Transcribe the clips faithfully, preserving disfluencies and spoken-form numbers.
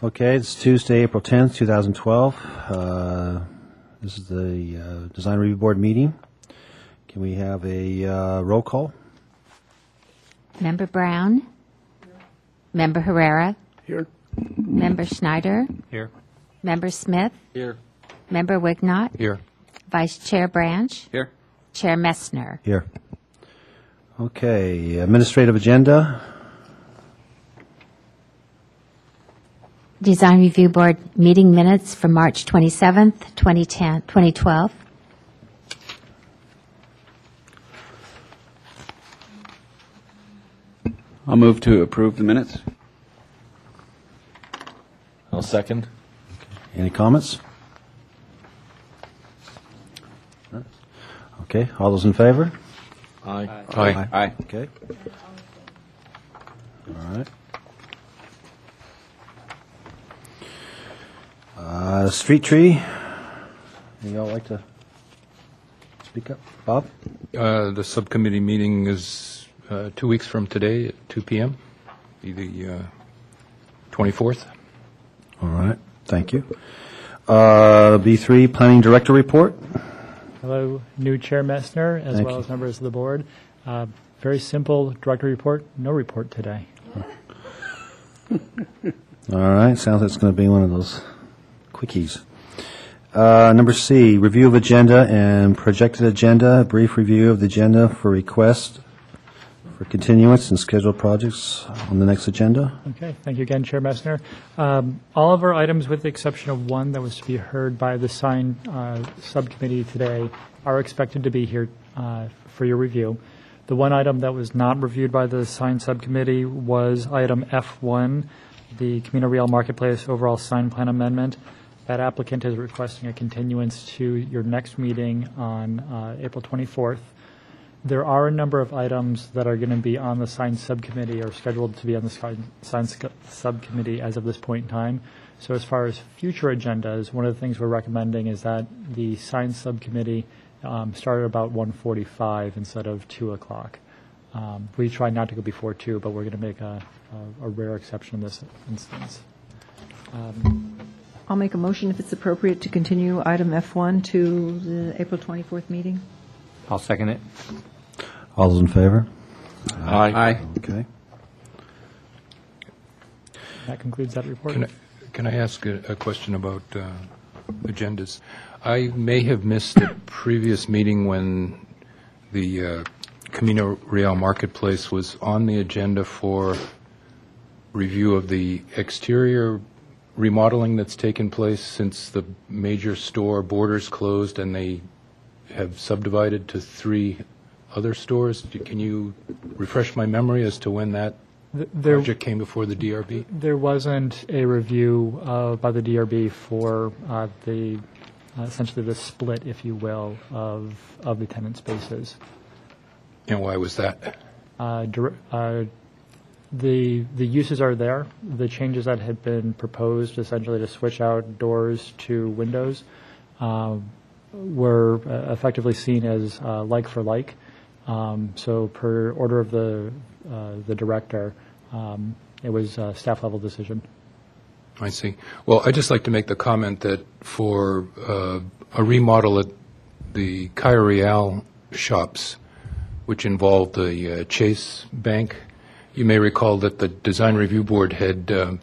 Okay, it's Tuesday, April tenth, two thousand twelve. Uh, This is the uh, Design Review Board meeting. Can we have a uh, roll call? Member Brown? Member Herrera? Here. Member Schneider? Here. Member Smith? Here. Member Wignott? Here. Vice Chair Branch? Here. Chair Messner? Here. Okay, administrative agenda. Design Review Board meeting minutes for March twenty-seventh, twenty ten, twenty twelve. I'll move to approve the minutes. I'll second. Any comments? Okay, all those in favor? Aye. Aye. Aye. Okay. All right. Uh, Street tree. Y'all like to speak up? Bob? Uh, The subcommittee meeting is uh, two weeks from today at two p.m., be the uh, twenty-fourth. All right, thank you. Uh, B three, Planning Director Report. Hello, new Chair Messner, as Thank well you. as members of the board. Uh, Very simple director report, no report today. All right, sounds like it's going to be one of those quickies. Uh, Number C, review of agenda and projected agenda, brief review of the agenda for request for continuance and scheduled projects on the next agenda. Okay, thank you again, Chair Messner. Um, All of our items, with the exception of one that was to be heard by the sign uh, subcommittee today, are expected to be here uh, for your review. The one item that was not reviewed by the sign subcommittee was item F one, the Camino Real Marketplace overall sign plan amendment. That applicant is requesting a continuance to your next meeting on uh, April twenty-fourth. There are a number of items that are going to be on the sign subcommittee or scheduled to be on the sign sign sc- subcommittee as of this point in time. So as far as future agendas, one of the things we're recommending is that the sign subcommittee um, start at about one forty-five instead of two o'clock. Um, we try not to go before two, but we're going to make a, a, a rare exception in this instance. Um, I'll make a motion if it's appropriate to continue item F one to the April twenty-fourth meeting. I'll second it. All those in favor? Aye. Aye. Okay. that concludes that report. Can I, can I ask a, a question about uh, agendas? I may have missed the previous meeting when the uh, Camino Real Marketplace was on the agenda for review of the exterior remodeling that's taken place since the major store borders closed and they have subdivided to three other stores. Do- Can you refresh my memory as to when that Th- There, project came before the D R B? there wasn't a review uh, by the D R B for uh, the, uh, essentially the split, if you will, of, of the tenant spaces. And why was that? Uh, dir- uh, The, the uses are there. The changes that had been proposed, essentially to switch out doors to windows, um, were uh, effectively seen as uh, like for like. Um, So per order of the, uh, the director, um, it was a staff level decision. I see. Well, I'd just like to make the comment that for uh, a remodel at the Cayo Real shops, which involved the uh, Chase Bank, you may recall that the Design Review Board had uh,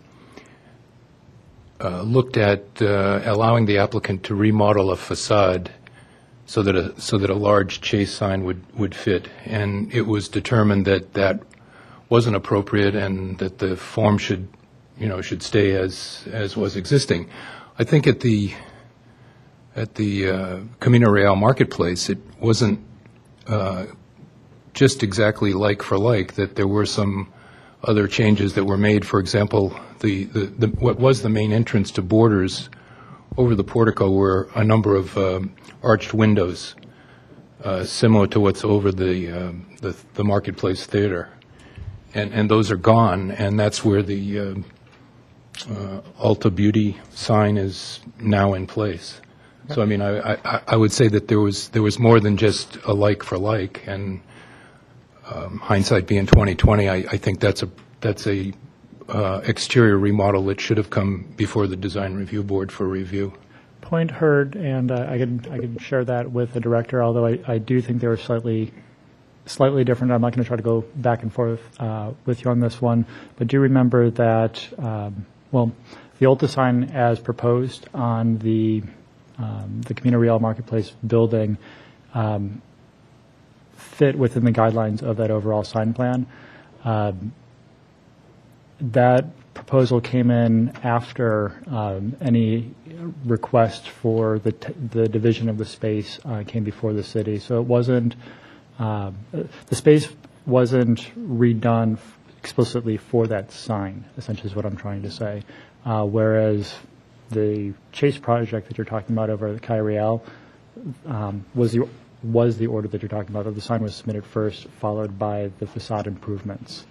uh, looked at uh, allowing the applicant to remodel a facade so that a so that a large Chase sign would, would fit, and it was determined that that wasn't appropriate and that the form should, you know, should stay as as was existing. I think at the at the uh, Camino Real Marketplace, it wasn't uh, just exactly like for like, that there were some other changes that were made. For example, the, the, the what was the main entrance to Borders over the portico were a number of um, arched windows, uh, similar to what's over the, um, the the Marketplace Theater, and and those are gone, and that's where the uh, uh, Ulta Beauty sign is now in place. So I mean, I, I I would say that there was there was more than just a like for like, and um, hindsight being twenty twenty, I, I think that's a that's a uh, exterior remodel that should have come before the Design Review Board for review. Point heard, and uh, I can I can share that with the director. Although I, I do think they were slightly slightly different. I'm not going to try to go back and forth uh, with you on this one, but do remember that um, well, the old design as proposed on the um, the Camino Real Marketplace building um, fit within the guidelines of that overall sign plan. Um, that proposal came in after um, any request for the t- the division of the space uh, came before the city. So it wasn't uh, the space wasn't redone f- explicitly for that sign. Essentially, is what I'm trying to say. Uh, whereas the Chase project that you're talking about over at Calle Real um, was the was the order that you're talking about. That the sign was submitted first, followed by the facade improvements.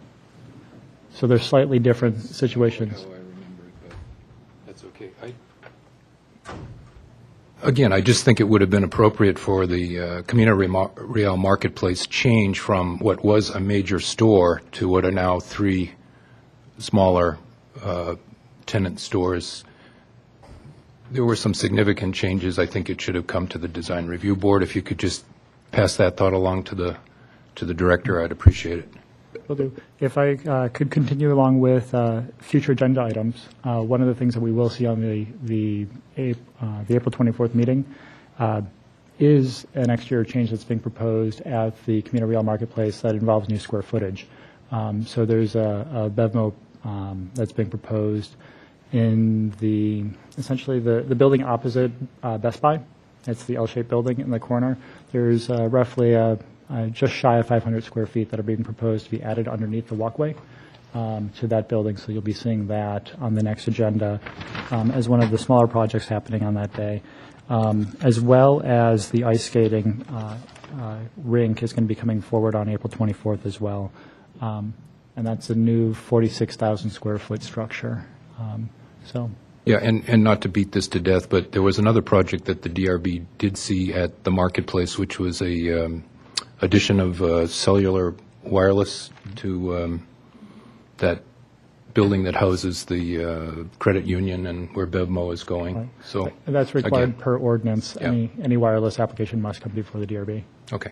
So they're slightly different situations. How I remember it, but that's okay. I, again, I just think it would have been appropriate for the uh, Camino Real Marketplace change from what was a major store to what are now three smaller uh, tenant stores. There were some significant changes. I think it should have come to the Design Review Board. If you could just pass that thought along to the to the director, I'd appreciate it. Will do. If I uh, could continue along with uh, future agenda items, uh, one of the things that we will see on the the, uh, the April twenty-fourth meeting uh, is an exterior change that's being proposed at the Camino Real Marketplace that involves new square footage. Um, so there's a, a BevMo um, that's being proposed in the essentially the, the building opposite uh, Best Buy. It's the L-shaped building in the corner. There's uh, roughly a Uh, just shy of five hundred square feet that are being proposed to be added underneath the walkway um, to that building. So you'll be seeing that on the next agenda um, as one of the smaller projects happening on that day, um, as well as the ice skating uh, uh, rink is going to be coming forward on April twenty-fourth as well. Um, and that's a new forty-six thousand square foot structure. Um, so. Yeah, and, and not to beat this to death, but there was another project that the D R B did see at the marketplace, which was a um, addition of uh, cellular wireless to um, that building that houses the uh, credit union and where BevMo is going. Right. So And that's required again, per ordinance. Yeah. Any any wireless application must come before the D R B. Okay.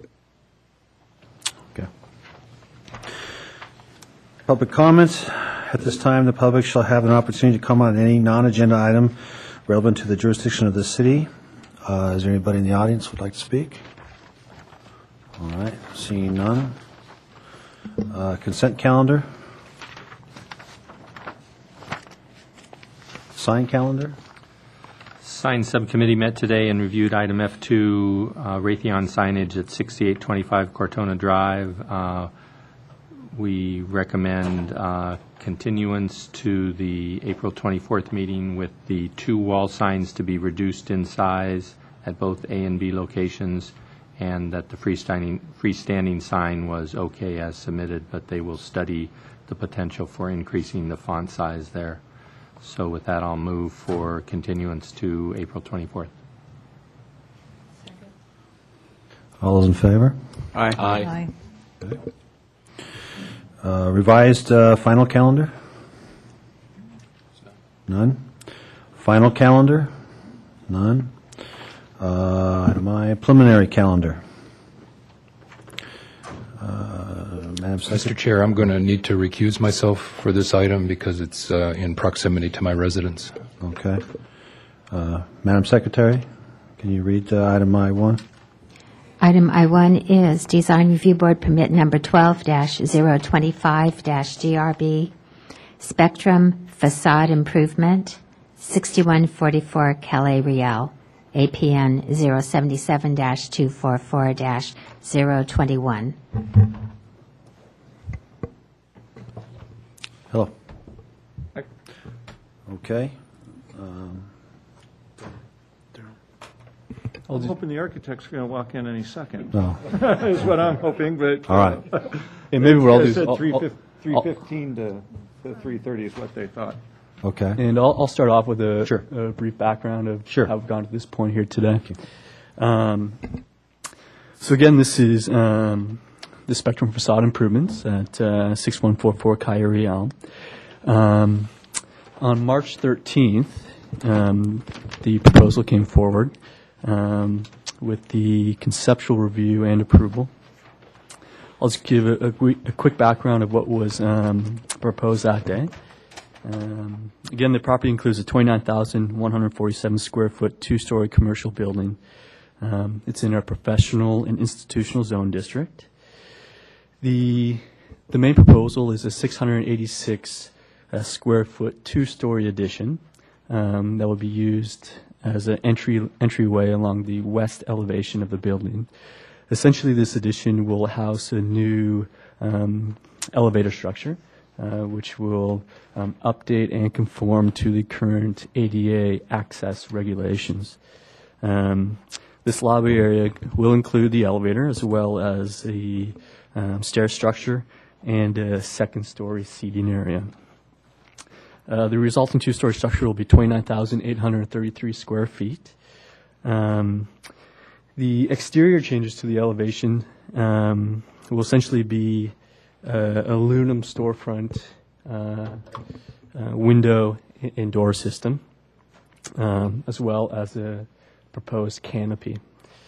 Okay. Public comments. At this time, the public shall have an opportunity to comment on any non-agenda item relevant to the jurisdiction of the city. Uh, Is there anybody in the audience who would like to speak? All right, seeing none. Uh, Consent calendar. Sign calendar. Sign subcommittee met today and reviewed item F two, uh, Raytheon signage at sixty-eight twenty-five Cortona Drive. Uh, We recommend uh, continuance to the April twenty-fourth meeting with the two wall signs to be reduced in size at both A and B locations, and that the freestanding, freestanding sign was okay as submitted, but they will study the potential for increasing the font size there. So with that, I'll move for continuance to April twenty-fourth. All those in favor? Aye. Aye. Uh, Revised uh, final calendar? None. Final calendar? None. Uh, Item I, preliminary calendar. Uh, Madam Mister Secretary. Chair, I'm going to need to recuse myself for this item because it's uh, in proximity to my residence. Okay. Uh, Madam Secretary, can you read uh, item I one? Item I one is Design Review Board Permit Number twelve dash zero twenty-five dash D R B, Spectrum Facade Improvement, sixty-one forty-four Calle Real, A P N zero seven seven dash two four four dash zero two one. Hello. Okay. I'm hoping the architect's going to walk in any second, No. is what I'm hoping, but. All right. And maybe what I'll do They is, said I'll- three I'll- fif- three fifteen to to three thirty is what they thought. Okay. And I'll, I'll start off with a, Sure. a brief background of Sure. how we've gone to this point here today. Um, so again, this is um, the Spectrum facade improvements at uh, six one four four Coyote Elm. Um, on March thirteenth, um, the proposal came forward um, with the conceptual review and approval. I'll just give a, a, quick- a quick background of what was um, proposed that day. Um, again, the property includes a twenty-nine thousand one hundred forty-seven square foot two-story commercial building. Um, it's in our professional and institutional zone district. The the main proposal is a six hundred eighty-six uh, square foot two-story addition um, that will be used as an entry entryway along the west elevation of the building. Essentially, this addition will house a new um, elevator structure, uh, which will um, update and conform to the current A D A access regulations. Um, this lobby area will include the elevator as well as the um, stair structure and a second-story seating area. Uh, the resulting two-story structure will be twenty-nine thousand eight hundred thirty-three square feet. Um, The exterior changes to the elevation um, will essentially be uh, aluminum storefront, uh, uh, window and door system, um, as well as a proposed canopy.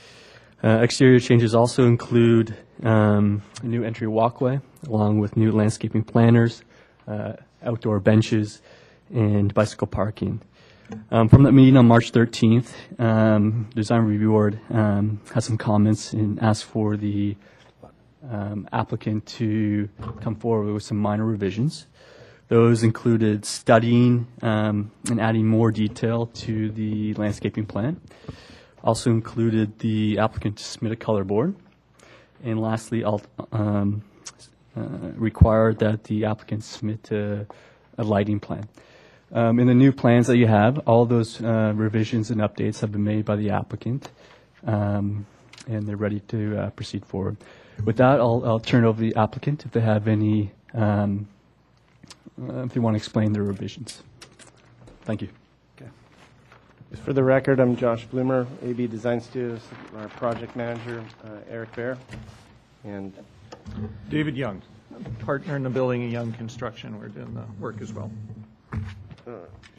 Uh, exterior changes also include um, a new entry walkway, along with new landscaping planters, uh, outdoor benches, and bicycle parking. Um, from that meeting on March thirteenth, um, Design Review Board um, has some comments and asked for the um, applicant to come forward with some minor revisions. Those included studying um, and adding more detail to the landscaping plan. Also included the applicant to submit a color board. And lastly, I'll, um, uh, required that the applicant submit a, a lighting plan. Um, in the new plans that you have, all those uh, revisions and updates have been made by the applicant, um, and they're ready to uh, proceed forward. With that, I'll, I'll turn it over to the applicant if they have any, um, uh, if they want to explain their revisions. Thank you. Just for the record, I'm Josh Bloomer, A B Design Studios, our project manager, uh, Eric Bear, and David Young, partner in the building and Young Construction. We're doing the work as well. uh,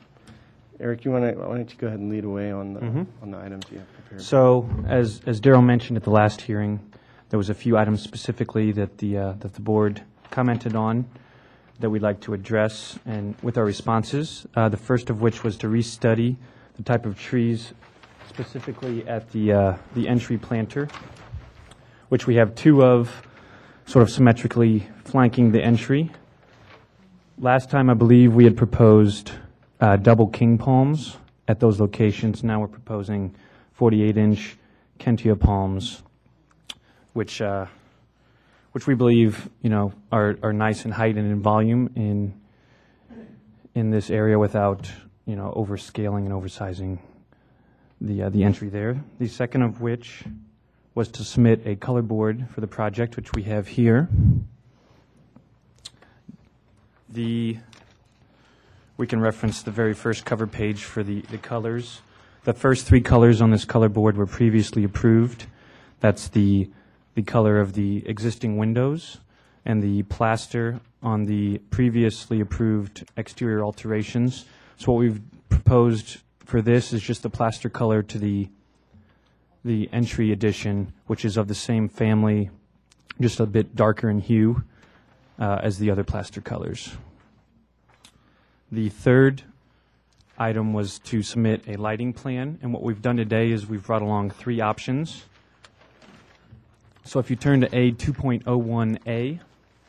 Eric, you want to, why don't you go ahead and lead away on the, Mhm. on the items you have prepared? So, as as Daryl mentioned at the last hearing, there was a few items specifically that the uh, that the board commented on that we'd like to address, and with our responses. Uh, the first of which was to restudy the type of trees, specifically at the uh, the entry planter, which we have two of, sort of symmetrically flanking the entry. Last time, I believe we had proposed uh, double king palms at those locations. Now we're proposing forty-eight inch Kentia palms, which uh, which we believe, you know, are are nice in height and in volume in in this area without, you know, overscaling and oversizing the uh, the entry there. The second of which was to submit a color board for the project, which we have here. The we can reference the very first cover page for the, the colors. The first three colors on this color board were previously approved. That's the the color of the existing windows and the plaster on the previously approved exterior alterations. So what we've proposed for this is just the plaster color to the the entry edition, which is of the same family, just a bit darker in hue uh, as the other plaster colors. The third item was to submit a lighting plan, and what we've done today is we've brought along three options. So if you turn to A two point oh one A,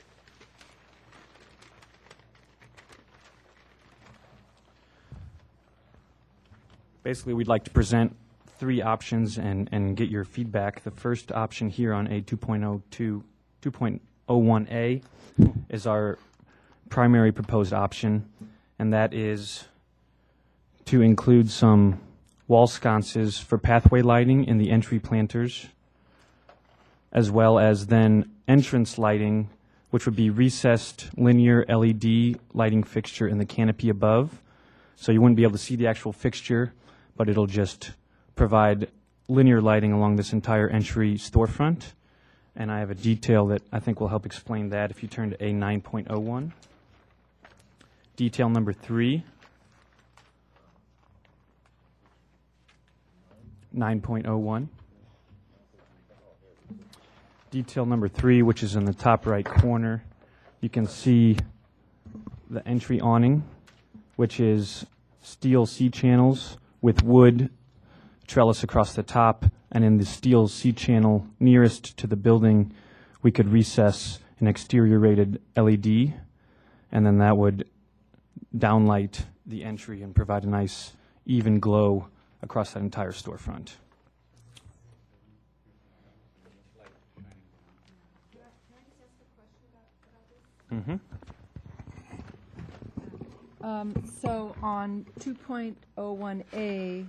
basically we'd like to present three options and, and get your feedback. The first option here on A two point oh two, two point oh one A is our primary proposed option, and that is to include some wall sconces for pathway lighting in the entry planters, as well as then entrance lighting, which would be recessed linear L E D lighting fixture in the canopy above. So you wouldn't be able to see the actual fixture, but it'll just provide linear lighting along this entire entry storefront. And I have a detail that I think will help explain that if you turn to A nine point oh one. Detail number three. nine point oh one. Detail number three, which is in the top right corner, you can see the entry awning, which is steel C-channels with wood trellis across the top, and in the steel C-channel nearest to the building, we could recess an exterior-rated L E D, and then that would downlight the entry and provide a nice even glow across that entire storefront. Mm-hmm. Um, So on two point oh one A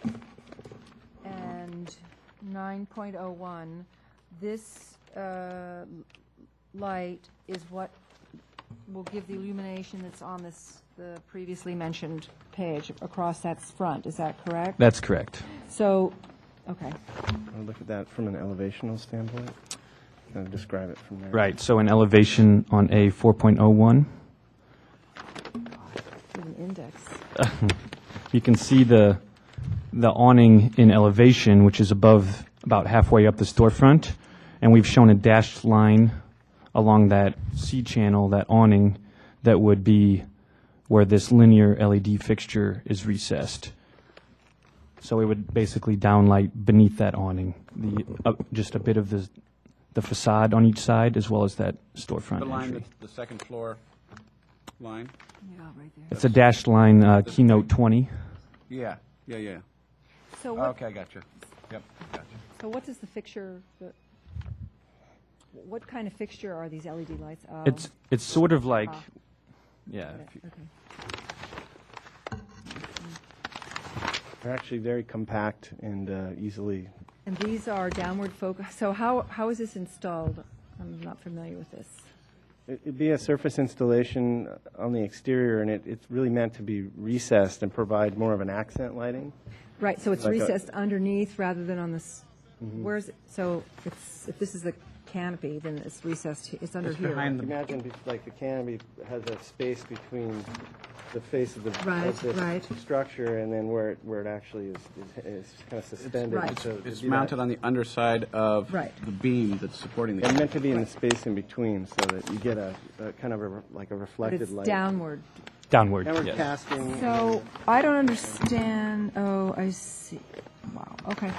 and nine point oh one, this uh, light is what will give the illumination that's on this, the previously mentioned page across that front. Is that correct? That's correct. So, okay. I'll look at that from an elevational standpoint. Kind of describe it from there. Right, so an elevation on A four point oh one. With an index. You can see the the awning in elevation, which is above about halfway up the storefront, and we've shown a dashed line along that C channel, that awning, that would be where this linear L E D fixture is recessed. So it would basically downlight beneath that awning, the uh, just a bit of the the facade on each side, as well as that storefront The line, entry. the the second floor line? Yeah, right there. It's a dashed line, uh, keynote twenty. Yeah, yeah, yeah. So what, Okay, I got you. Yep, got you. so what does the fixture, the- what kind of fixture are these L E D lights? Um, It's it's sort of like, ah. yeah. if you- Okay. They're actually very compact and uh, easily. And these are downward focus. So how, how is this installed? I'm not familiar with this. it- It'd be a surface installation on the exterior, and it, it's really meant to be recessed and provide more of an accent lighting. Right, so it's Like a- recessed underneath rather than on this, where's, it? So it's, if this is the canopy, then it's recessed, it's under here. Imagine be- like the canopy has a space between the face of the Right, of this right. structure and then where it, where it actually is, is, is kind of suspended. Right. So it'd It's be mounted that- on the underside of Right. the beam that's supporting the... It's meant to be in the space in between so that you get a, a kind of a, re- like a But reflected it's light. downward. Downward, Downward yes. casting. So I don't understand, oh, I see. Wow, okay.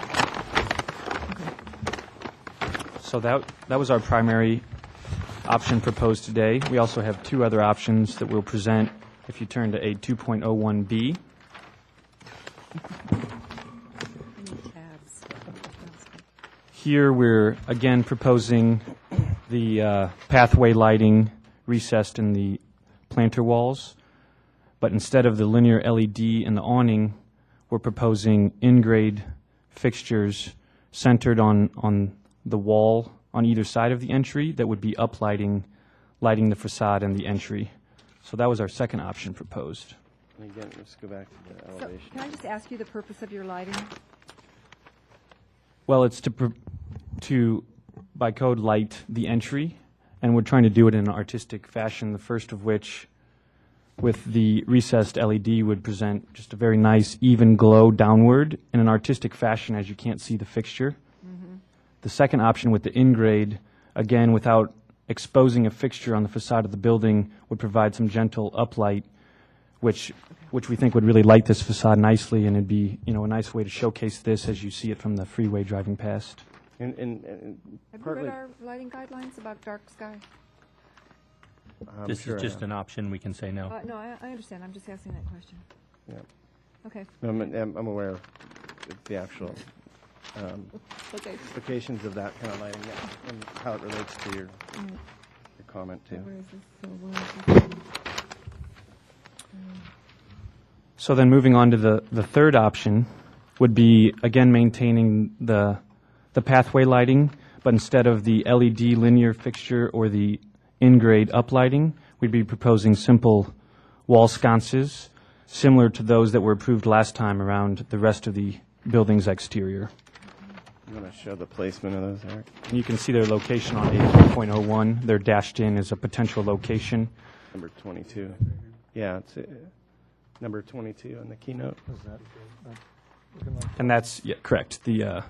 So that that was our primary option proposed today. We also have two other options that we'll present if you turn to A two point oh one B. Tabs. Here, we're again proposing the uh, pathway lighting recessed in the planter walls, but instead of the linear L E D in the awning, we're proposing in-grade fixtures centered on, on the wall on either side of the entry that would be uplighting, lighting the facade and the entry. So that was our second option proposed. And again, let's go back to the So elevation. can I just ask you the purpose of your lighting? Well, it's to, pr- to, by code, light the entry, and we're trying to do it in an artistic fashion, the first of which, with the recessed L E D, would present just a very nice, even glow downward in an artistic fashion as you can't see the fixture. The second option with the in-grade, again, without exposing a fixture on the facade of the building, would provide some gentle uplight, which which we think would really light this facade nicely, and it'd be, you know, a nice way to showcase this as you see it from the freeway driving past. And, and, and Have you partly, read our lighting guidelines about dark sky? I'm This sure is I just have. an option, we can say no. Uh, no, I, I understand. I'm just asking that question. Yeah. Okay. No, I'm, I'm I'm aware of the actual um, Okay. implications of that kind of lighting, yeah, and how it relates to your, Mm. your comment too. Where is this? So where is this? So then moving on to the, the third option would be, again, maintaining the, the pathway lighting, but instead of the L E D linear fixture or the in-grade uplighting, we'd be proposing simple wall sconces, similar to those that were approved last time around the rest of the building's exterior. I'm going to show the placement of those, Eric. And you can see their location on A three point oh one. They're dashed in as a potential location. Number twenty-two. Yeah, it's uh, number twenty-two on the keynote. And that's, yeah, correct. The, uh,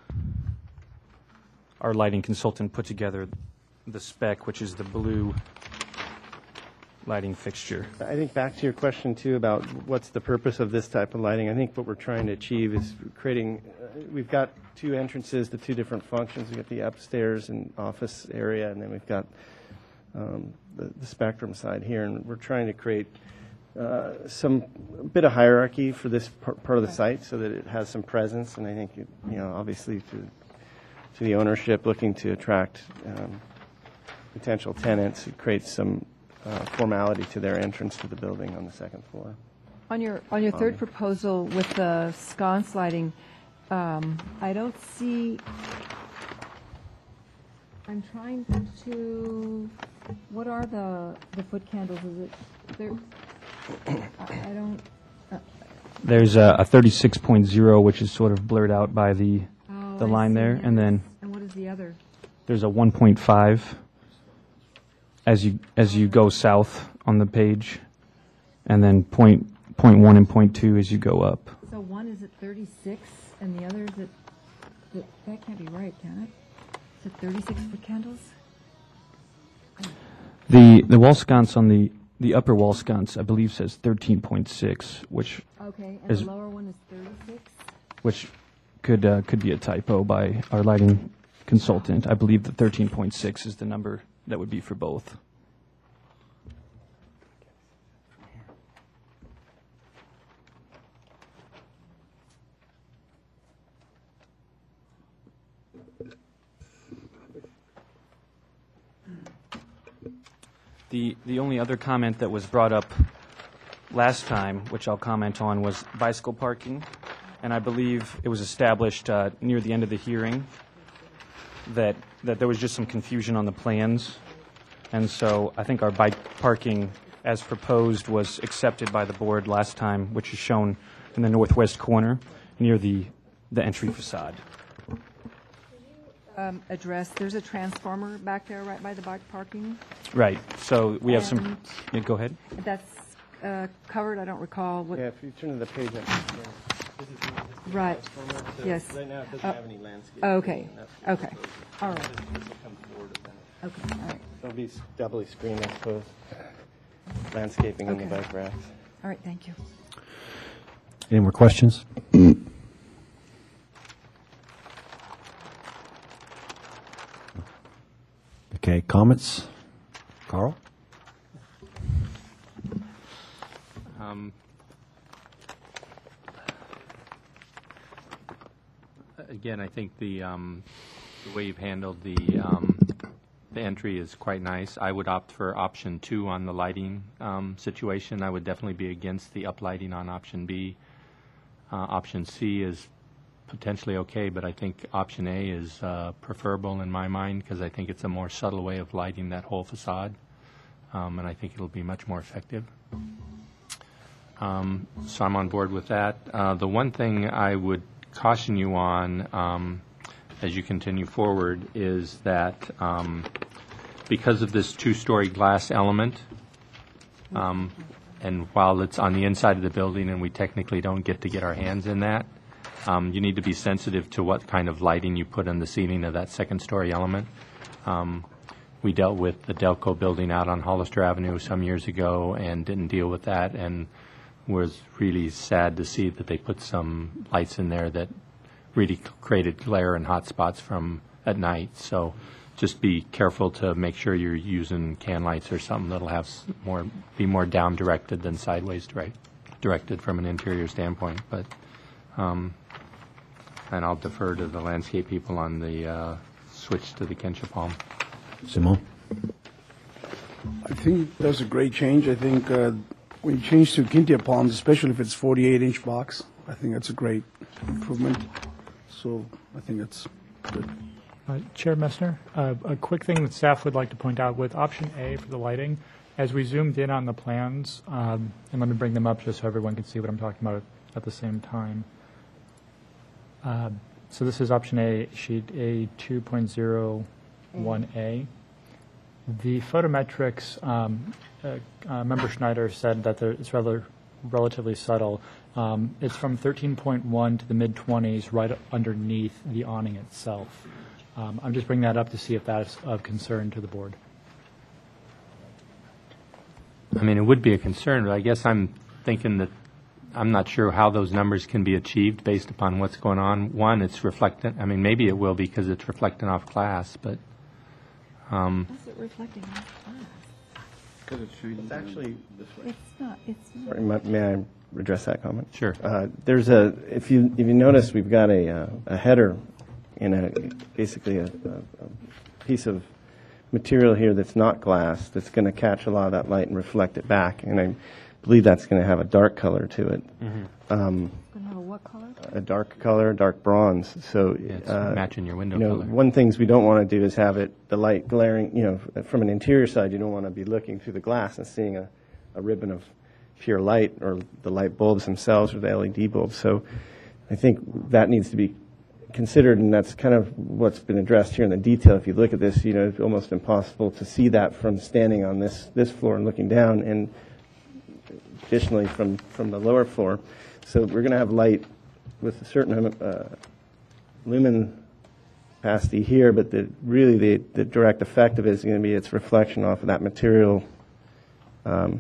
our lighting consultant put together the spec, which is the blue lighting fixture. I think back to your question, too, about what's the purpose of this type of lighting. I think what we're trying to achieve is creating, uh, we've got two entrances to two different functions. We've got the upstairs and office area, and then we've got um, the, the spectrum side here. And we're trying to create uh, some a bit of hierarchy for this par- part of the site so that it has some presence. And I think, it, you know, obviously to, to the ownership looking to attract um, potential tenants, it creates some Uh, formality to their entrance to the building on the second floor. On your, on your third proposal with the sconce lighting, um, I don't see, I'm trying to, what are the, the foot candles? Is it, there, I I don't, uh, There's a, a thirty-six point oh, which is sort of blurred out by the, oh, the I line see. there. And then And what is the other? there's a one point five as you as you go south on the page, and then point point one and point two as you go up. So one is at thirty-six and the other is at, that, that can't be right, can it? Is it thirty-six foot candles? The the wall sconce on the the upper wall sconce, I believe, says thirteen point six, which Okay, and is the lower one is thirty-six? which could uh, could be a typo by our lighting consultant. I believe that thirteen point six is the number that would be for both. The the only other comment that was brought up last time, which I'll comment on, was bicycle parking. And I believe it was established uh, near the end of the hearing that that there was just some confusion on the plans. And so I think our bike parking as proposed was accepted by the board last time, which is shown in the northwest corner near the, the entry facade. Um, address, there's a transformer back there right by the bike parking. Right. So we have some. And- Yeah, go ahead. That's uh, covered, I don't recall what. Yeah, if you turn to the page, I think, this is not- this is Right. transformer, so Yes. Right now, it doesn't Uh, have any landscape. Okay, and that's- okay, all right, This will come forward with that. okay, all right, It'll be doubly screened, I suppose. Landscaping on the Okay. bike racks. all right, thank you. Any more questions? Okay, comments? Carl? Um, Again, I think the, um, the way you've handled the, um, the entry is quite nice. I would opt for option two on the lighting um, situation. I would definitely be against the uplighting on option B. Uh, Option C is potentially okay, but I think option A is uh, preferable in my mind because I think it's a more subtle way of lighting that whole facade, um, and I think it'll be much more effective. Um, so I'm on board with that. Uh, the one thing I would caution you on um, as you continue forward is that um, because of this two-story glass element, um, and while it's on the inside of the building and we technically don't get to get our hands in that, um, you need to be sensitive to what kind of lighting you put on the ceiling of that second-story element. Um, we dealt with the Delco building out on Hollister Avenue some years ago and didn't deal with that, and was really sad to see that they put some lights in there that really created glare and hot spots from at night. So just be careful to make sure you're using can lights or something that'll have s- more, be more down directed than sideways direct, directed from an interior standpoint. But, um, and I'll defer to the landscape people on the uh, switch to the Kencha palm. Simon? I think that's a great change. I think uh, when you change to Kintia palms, especially if it's forty-eight inch box, I think that's a great improvement. So I think that's good. Uh, Chair Messner, uh, a quick thing that staff would like to point out with option A for the lighting, as we zoomed in on the plans, um, and let me bring them up just so everyone can see what I'm talking about at the same time. Uh, So this is option A, sheet A two point oh one A. The photometrics, um, uh, uh, Member Schneider said that there, it's rather relatively subtle. Um, it's from thirteen point one to the mid-twenties, right underneath the awning itself. Um, I'm just bringing that up to see if that's of concern to the board. I mean, it would be a concern, but I guess I'm thinking that I'm not sure how those numbers can be achieved based upon what's going on. One, it's reflectant. I mean, maybe it will because it's reflecting off glass, but um, How's it reflecting on glass? Because it's shining. It's actually, It's not, it's not. sorry, may- may I address that comment? Sure. Uh, There's a, if you, if you notice, we've got a, uh, a header in a, basically a, a a piece of material here that's not glass, that's going to catch a lot of that light and reflect it back. And I believe that's going to have a dark color to it. Um, Gonna have a what color? a dark color, dark bronze. So Yeah, it's uh, matching your window you know, color. one things we don't want to do is have it the light glaring. You know, from an interior side, you don't want to be looking through the glass and seeing a, a ribbon of pure light or the light bulbs themselves or the L E D bulbs. So I think that needs to be considered, and that's kind of what's been addressed here in the detail. If you look at this, you know, it's almost impossible to see that from standing on this this floor and looking down, and additionally from from the lower floor. So we're going to have light with a certain uh, lumen capacity here, but the, really the, the direct effect of it is going to be its reflection off of that material. Um,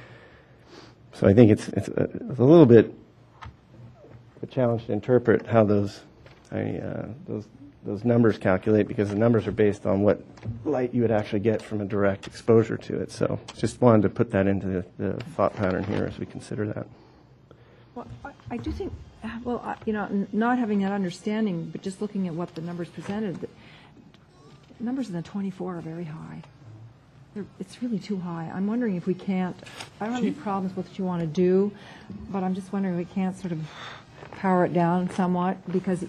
so I think it's it's a, it's a little bit a challenge to interpret how those I, uh, those those numbers calculate, because the numbers are based on what light you would actually get from a direct exposure to it. So just wanted to put that into the, the thought pattern here as we consider that. Well, I, I do think, well, I, you know, n- not having that understanding, but just looking at what the numbers presented, the numbers in the twenty-four are very high. They're, it's really too high. I'm wondering if we can't, I don't have any problems with what you want to do, but I'm just wondering if we can't sort of power it down somewhat, because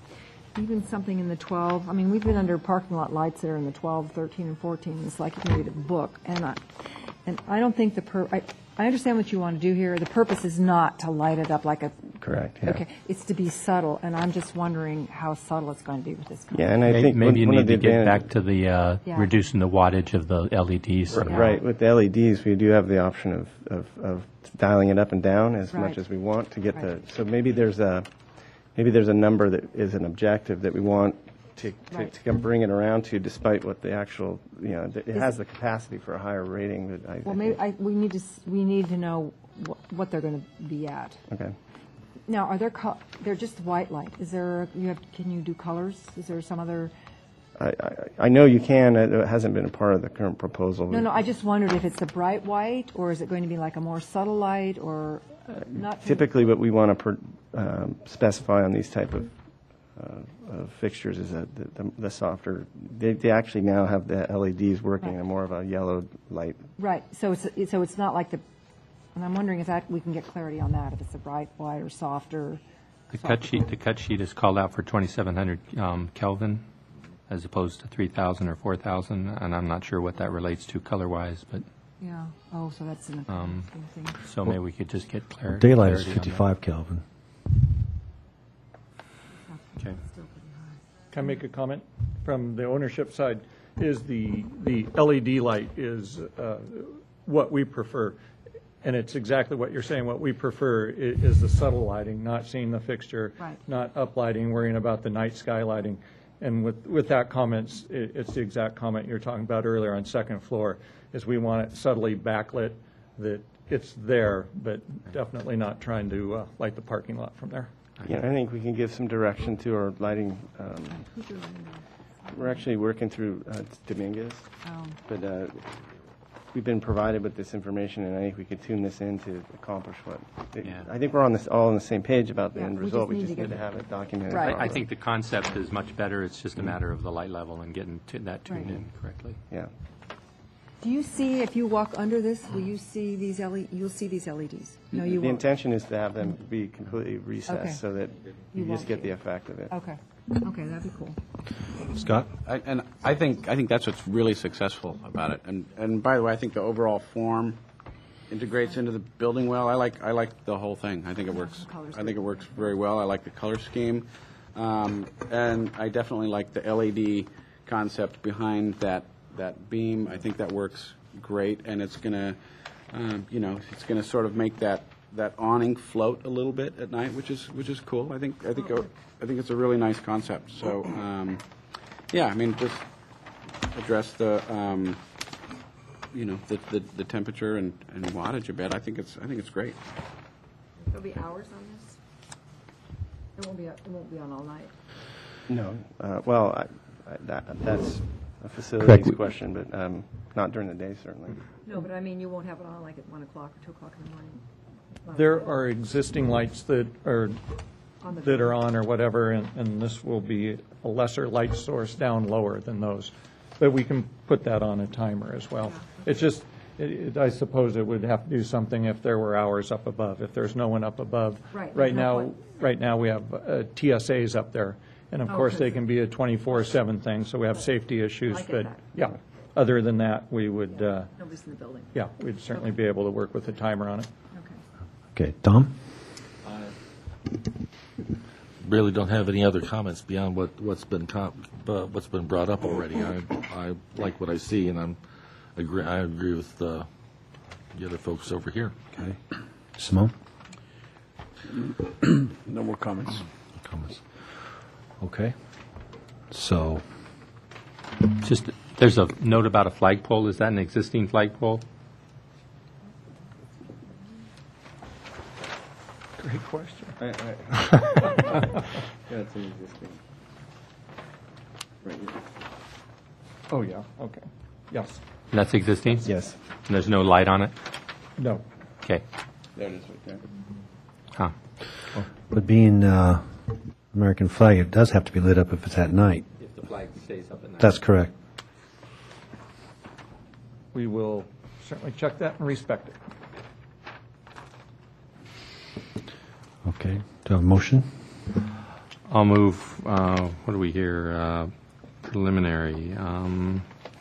even something in the twelve, I mean, we've been under parking lot lights that are in the twelve, thirteen, and fourteen. It's like you can read a book. And I, and I don't think the, per, I, I understand what you want to do here. The purpose is not to light it up like a. Correct. Yeah. Okay. It's to be subtle. And I'm just wondering how subtle it's going to be with this company. Yeah, and I May- think maybe one, you one need of the to get advantages- back to the uh, Yeah. reducing the wattage of the L E Ds. R- Right, with the L E Ds, we do have the option of, of, of dialing it up and down as Right. much as we want to get Right. the, so maybe there's a, maybe there's a number that is an objective that we want to, to, Right. to come bring it around to, despite what the actual, you know, th- it Is- has the capacity for a higher rating, but I. Well, I maybe, think- I, we need to, s- we need to know what, what they're going to be at. Okay. Now, are there, co- they're just white light. Is there, you have, can you do colors? Is there some other? I, I, I know you can, it it hasn't been a part of the current proposal. No, no, I just wondered if it's a bright white, or is it going to be like a more subtle light, or uh, not? Typically, what we want to um, specify on these type of, uh, of fixtures is that the, the, the softer. They, they actually now have the L E Ds working Right. in more of a yellow light. Right, so it's, it- so it's not like the, and I'm wondering if that, we can get clarity on that, if it's a bright white or softer. The cut sheet, the cut sheet is called out for twenty-seven hundred um, Kelvin as opposed to three thousand or four thousand, and I'm not sure what that relates to color-wise, but, Yeah, oh, so that's an Um, thing. so maybe we could just get clar- clarity. Daylight is on that. fifty-five Kelvin. Okay. Can I make a comment from the ownership side? Is the, the L E D light is uh, what we prefer. And it's exactly what you're saying. What we prefer i- is the subtle lighting, not seeing the fixture, Right. not uplighting, worrying about the night sky lighting. And with, with that comments, i- it's the exact comment you were talking about earlier on second floor, is we want it subtly backlit, that it's there, but definitely not trying to uh, light the parking lot from there. Yeah, I think we can give some direction to our lighting. um, We're actually working through uh, Dominguez, Um, but uh, we've been provided with this information, and I think we could tune this in to accomplish what. Yeah. I think we're on this, all on the same page about the Yeah, end we result. just We need just to need get- to have it documented. Right. I properly. think the concept is much better. It's just a matter of the light level and getting to that tuned Right. in correctly. Yeah. Do you see, if you walk under this, will you see these L E, you'll see these L E Ds? No, you The won't? intention is to have them be completely Okay. recessed so that you You just won't get see the it. effect of it. Okay, okay, that'd be cool. Scott? I- And I think, I think that's what's really successful about it. And, and by the way, I think the overall form integrates into the building well. I like, I like the whole thing. I think it works, the color's I think good. it works very well. I like the color scheme. Um, And I definitely like the L E D concept behind that, that beam. I think that works great, and it's going to, um, you know, it's going to sort of make that, that awning float a little bit at night, which is, which is cool. I think, I think, I think it's a really nice concept. So, um, yeah, I mean, just address the, um, you know, the, the, the temperature and, and wattage a bit. I think it's, I think it's great. There'll be hours on this? It won't be, it won't be on all night. No, uh, well, I- I- that, that's a Correct. facilities question, but um, not during the day, certainly. No, but I mean, you won't have it on like at one o'clock or two o'clock in the morning. There are existing lights that are, On the- that are on or whatever, and, and this will be a lesser light source down lower than those. But we can put that on a timer as well. It's just, it- it- I suppose it would have to do something if there were hours up above. If there's no one up above. Right, Right there's no now, point. right now, we have uh, T S As up there. And of Oh, course, they okay. can be a twenty-four seven thing, so we have safety issues. I get But, that. yeah, other than that, we would, uh, Nobody's in the building. yeah, we'd certainly be able to work with a timer on it. Okay. Okay, Tom? Really don't have any other comments beyond what, what's been, com- uh, what's been brought up already. I, I like what I see, and I'm, agree, I agree with uh, the other folks over here. Okay. Simone? No more comments. Comments? Okay. So, Just, there's a note about a flagpole. Is that an existing flagpole? Great question. That's an existing. Right here. Oh, yeah, okay. Yes. That's existing? Yes. And there's no light on it? No. Okay. There it is right there. Huh. but being uh, American flag, it does have to be lit up if it's at night. If the flag stays up at night. That's correct. We will certainly check that and respect it. Okay. Do I have a motion? I'll move, uh, what do we hear, uh, preliminary. um,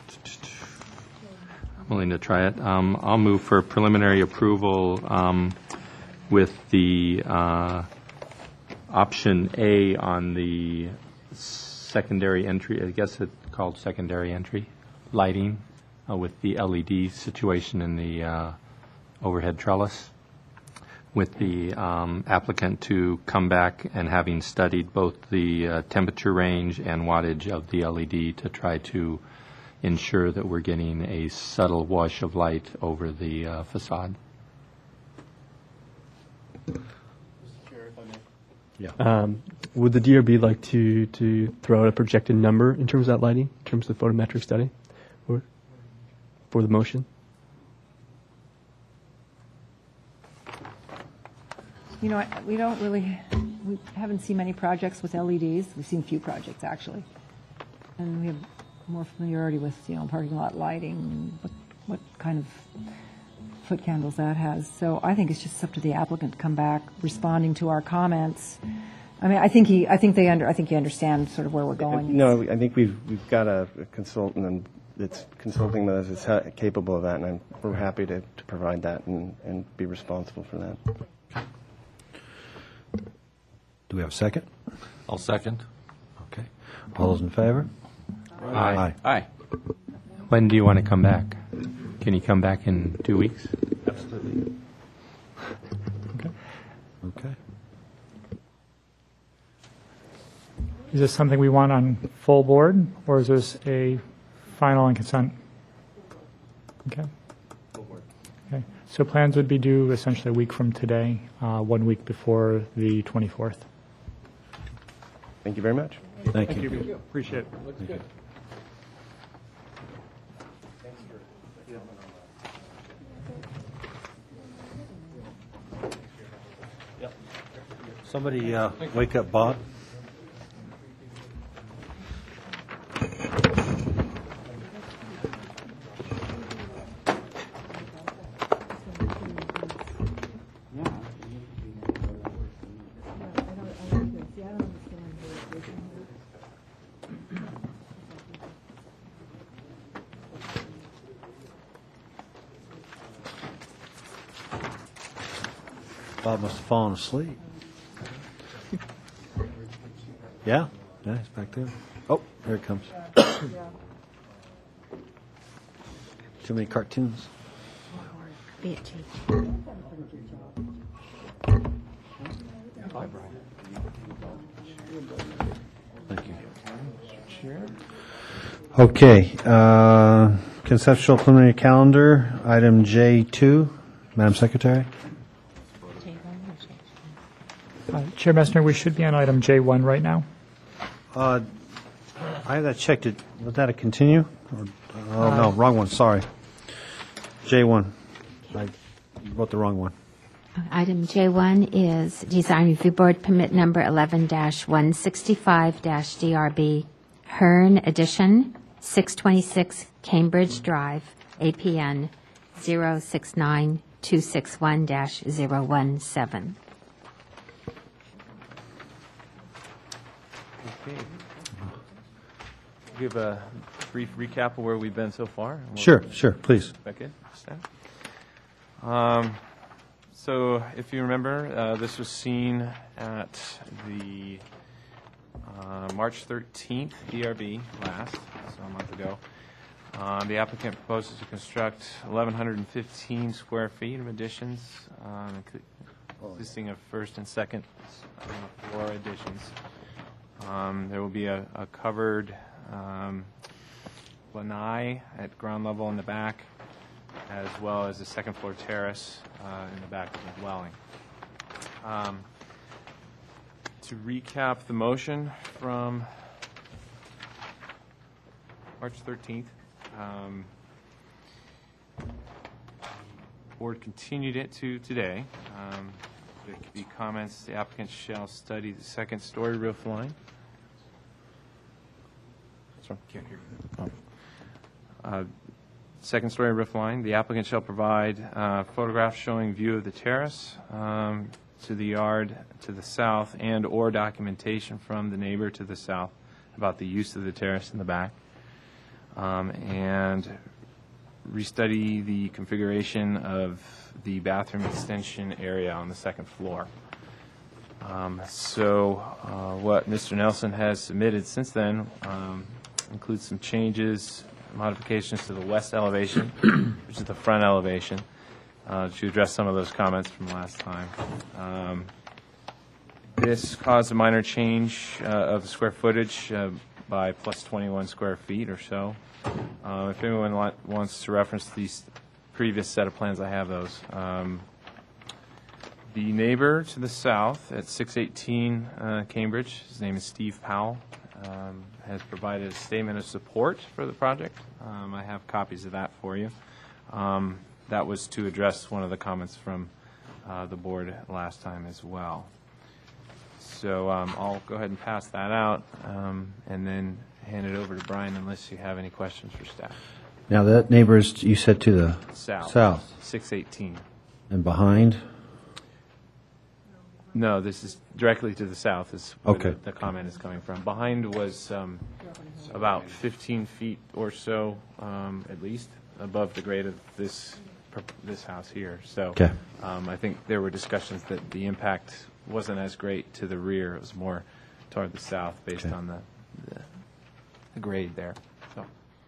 I'm willing to try it. Um, I'll move for preliminary approval um, with the uh, option A on the secondary entry, I guess it's called secondary entry, lighting uh, with the L E D situation in the uh, overhead trellis, with the um, applicant to come back and having studied both the uh, temperature range and wattage of the L E D to try to ensure that we're getting a subtle wash of light over the uh, facade. Um, Would the D R B like to, to throw out a projected number in terms of that lighting, in terms of the photometric study, or for the motion? You know, I- we don't really, we haven't seen many projects with L E Ds. We've seen few projects, actually. And we have more familiarity with, you know, parking lot lighting, what, what kind of foot candles that has. So I think it's just up to the applicant to come back, responding to our comments. I mean, I think he, I think they under, I think you understand sort of where we're going. No, I think we've, we've got a a consultant and that's consulting with us that's ha- capable of that, and I'm, we're happy to, to provide that and, and be responsible for that. Do we have a second? I'll second. Okay. All those in favor? Aye. Aye. When do you want to come back? Can you come back in two weeks? Absolutely. Okay. Is this something we want on full board, or is this a final and consent? Okay. Okay. So plans would be due essentially a week from today, uh, one week before the twenty-fourth. Thank you very much. Thank you. Appreciate it. Looks good. Somebody uh, wake up Bob. Bob must have fallen asleep. Yeah, yeah, it's back there. Oh, here it comes. Too many cartoons. Be it changed. Thank you. Okay, uh, conceptual preliminary calendar, item J two, Madam Secretary. Uh, Chair Messner, we should be on item J one right now. Uh, I have that checked. It was that a continue? Or, oh no, wrong one. Sorry. J one. I wrote the wrong one. Item J one is Design Review Board Permit Number eleven one sixty-five D R B, Hearn Addition, six twenty-six Cambridge Drive, A P N zero six nine two six one dash zero one seven. Okay. Give a brief recap of where we've been so far. and what Sure, we're- sure, please. Beckett, staff. Um, so if you remember, uh, this was seen at the uh, March thirteenth D R B last, so a month ago. Uh, the applicant proposes to construct eleven fifteen square feet of additions, um, consisting of first and second uh, floor additions. Um, there will be a, a covered um, lanai at ground level in the back, as well as a second floor terrace uh, in the back of the dwelling. Um, to recap the motion from March thirteenth, um, board continued it to today. Um, there could be comments. The applicant shall study the second story roof line. Sorry, can't hear you. Oh. Uh, Second story roof line. The applicant shall provide uh, photographs showing view of the terrace um, to the yard to the south and or documentation from the neighbor to the south about the use of the terrace in the back. Um, and restudy the configuration of the bathroom extension area on the second floor. Um, so uh, what Mister Nelson has submitted since then um, includes some changes, modifications to the west elevation, which is the front elevation, uh, to address some of those comments from last time. Um, this caused a minor change uh, of the square footage uh, by plus twenty-one square feet or so. Uh, if anyone wa- wants to reference these previous set of plans, I have those. Um, the neighbor to the south at six eighteen uh, Cambridge, his name is Steve Powell, Um, has provided a statement of support for the project. Um, I have copies of that for you. Um, that was to address one of the comments from uh, the board last time as well. So um, I'll go ahead and pass that out um, and then hand it over to Brian unless you have any questions for staff. Now, that neighbor is, you said to the South. south. six eighteen. And behind? No, this is directly to the south is where Okay. the, the comment is coming from. Behind was um, about fifteen feet or so, um, at least, above the grade of this pr- this house here. So Okay. um, I think there were discussions that the impact wasn't as great to the rear. It was more toward the south based Okay. on the, the, the grade there. So.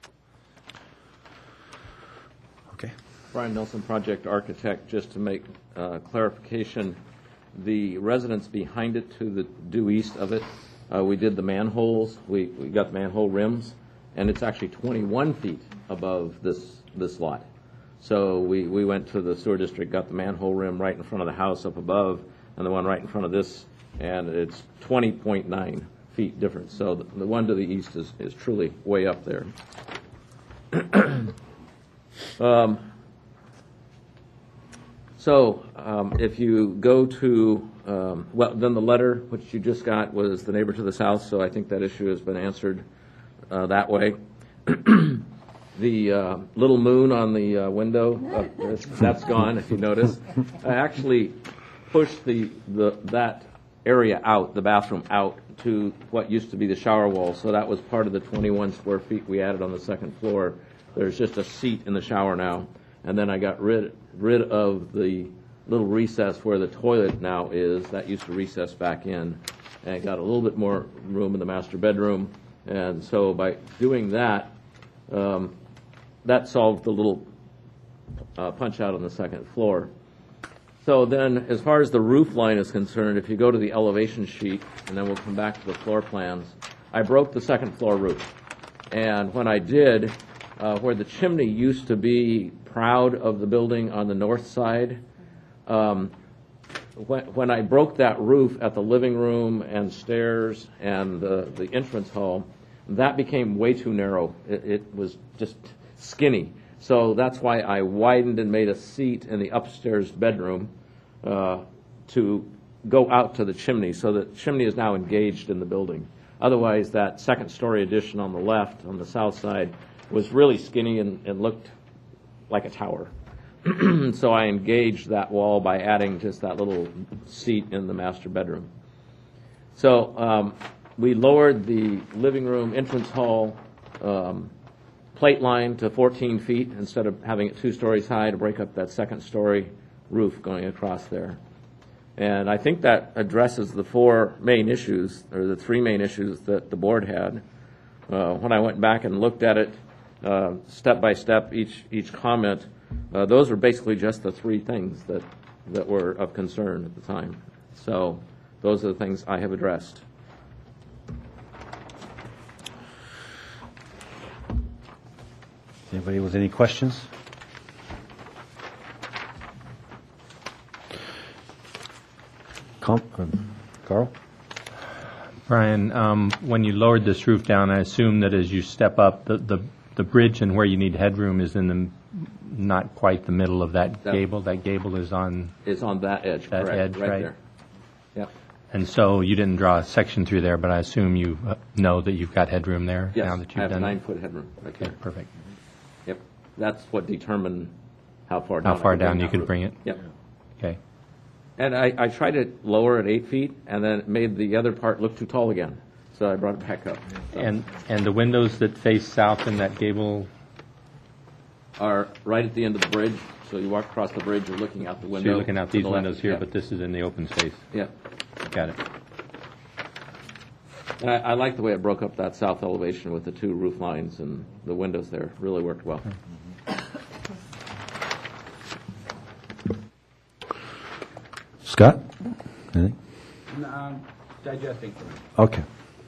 Okay. Brian Nelson, project architect, just to make uh, clarification, the residence behind it to the due east of it, uh, we did the manholes, we, we got the manhole rims, and it's actually twenty-one feet above this, this lot. So we, we went to the sewer district, got the manhole rim right in front of the house up above, and the one right in front of this, and it's twenty point nine feet difference. So the, the one to the east is, is truly way up there. um, So um, if you go to, um, well, then the letter, which you just got, was the neighbor to the south, so I think that issue has been answered uh, that way. The uh, little moon on the uh, window, uh, that's gone, if you notice. I actually pushed the, the that area out, the bathroom out, to what used to be the shower wall, so that was part of the twenty-one square feet we added on the second floor. There's just a seat in the shower now. And then I got rid rid of the little recess where the toilet now is. That used to recess back in. and got a little bit more room in the master bedroom. And so by doing that, um, that solved the little uh, punch out on the second floor. So then, as far as the roof line is concerned, if you go to the elevation sheet, and then we'll come back to the floor plans, I broke the second floor roof. And when I did, uh, where the chimney used to be proud of the building on the north side, um, when, when I broke that roof at the living room and stairs and the, the entrance hall, that became way too narrow. It, it was just skinny. So that's why I widened and made a seat in the upstairs bedroom uh, to go out to the chimney. So the chimney is now engaged in the building. Otherwise, that second story addition on the left, on the south side, was really skinny and, and looked like a tower. So I engaged that wall by adding just that little seat in the master bedroom. So um, we lowered the living room entrance hall um, plate line to fourteen feet instead of having it two stories high to break up that second story roof going across there. And I think that addresses the four main issues, or the three main issues that the board had. Uh, when I went back and looked at it uh, step by step, each each comment, uh, those were basically just the three things that, that were of concern at the time. So those are the things I have addressed. Anybody with any questions? Com- uh, Carl? Brian, um, when you lowered this roof down, I assume that as you step up, the, the, the bridge and where you need headroom is in the, not quite the middle of that That- gable. That gable is on It's on that edge, that correct, edge, right right? there. Yep. And so you didn't draw a section through there, but I assume you uh, know that you've got headroom there Yes, now that you've I have done it? nine-foot headroom right Okay, there. perfect. Yep. That's what determined how far down. How I far could bring down you that could roof. bring it? Yep. Okay. And I, I tried to lower it eight feet, and then it made the other part look too tall again. So I brought it back up. So And, and the windows that face south in that gable, are right at the end of the bridge. So you walk across the bridge, you're looking out the so window. you're looking out to these the left. windows here, Yeah. but this is in the open space. Yeah. Got it. And I, I like the way it broke up that south elevation with the two roof lines and the windows there. Really worked well. Scott? Anything? Um, Digesting. Okay.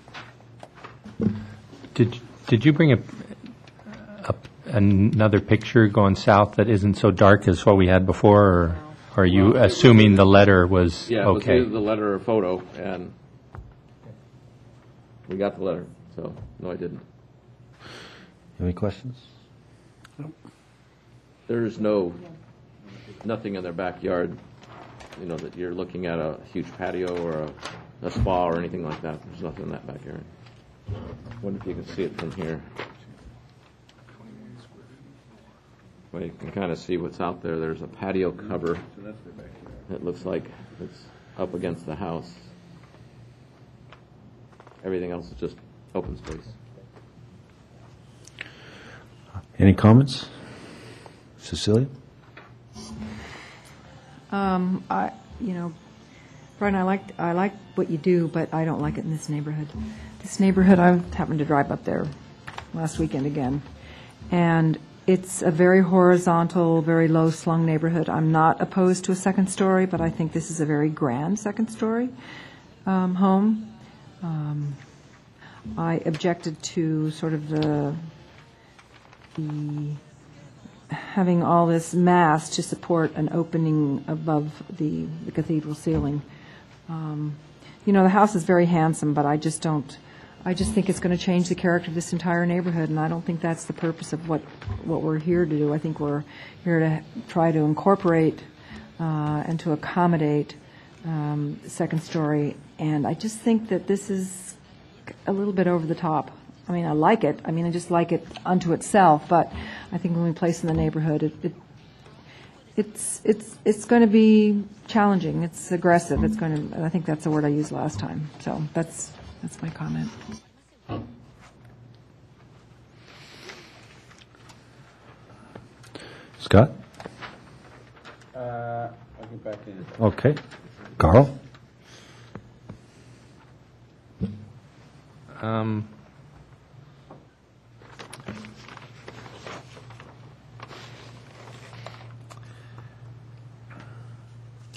Did, did you bring a, a, another picture going south that isn't so dark as what we had before, or are you Well, it- assuming the letter was Yeah, it was okay? either the letter or photo, and we got the letter. So, no, I didn't. Any questions? There's no, nothing in their backyard, you know, that you're looking at a huge patio or a, a spa or anything like that. There's nothing in that backyard. Wonder if you can see it from here. Well, you can kind of see what's out there. There's a patio cover. It looks like it's up against the house. Everything else is just open space. Any comments? Cecilia? Um, I, you know, Brian, I like, I like what you do, but I don't like it in this neighborhood. This neighborhood, I happened to drive up there last weekend again, and it's a very horizontal, very low-slung neighborhood. I'm not opposed to a second story, but I think this is a very grand second story um, home. Um, I objected to sort of the, the having all this mass to support an opening above the, the cathedral ceiling. Um, you know, the house is very handsome, but I just don't, I just think it's going to change the character of this entire neighborhood, and I don't think that's the purpose of what, what we're here to do. I think we're here to try to incorporate uh, and to accommodate um, second story, and I just think that this is a little bit over the top. I mean, I like it. I mean, I just like it unto itself. But I think when we place in the neighborhood, it, it it's it's it's going to be challenging. It's aggressive. It's going to. I think that's the word I used last time. So that's that's my comment. Scott? Uh, I'll get back in. Okay. Carl?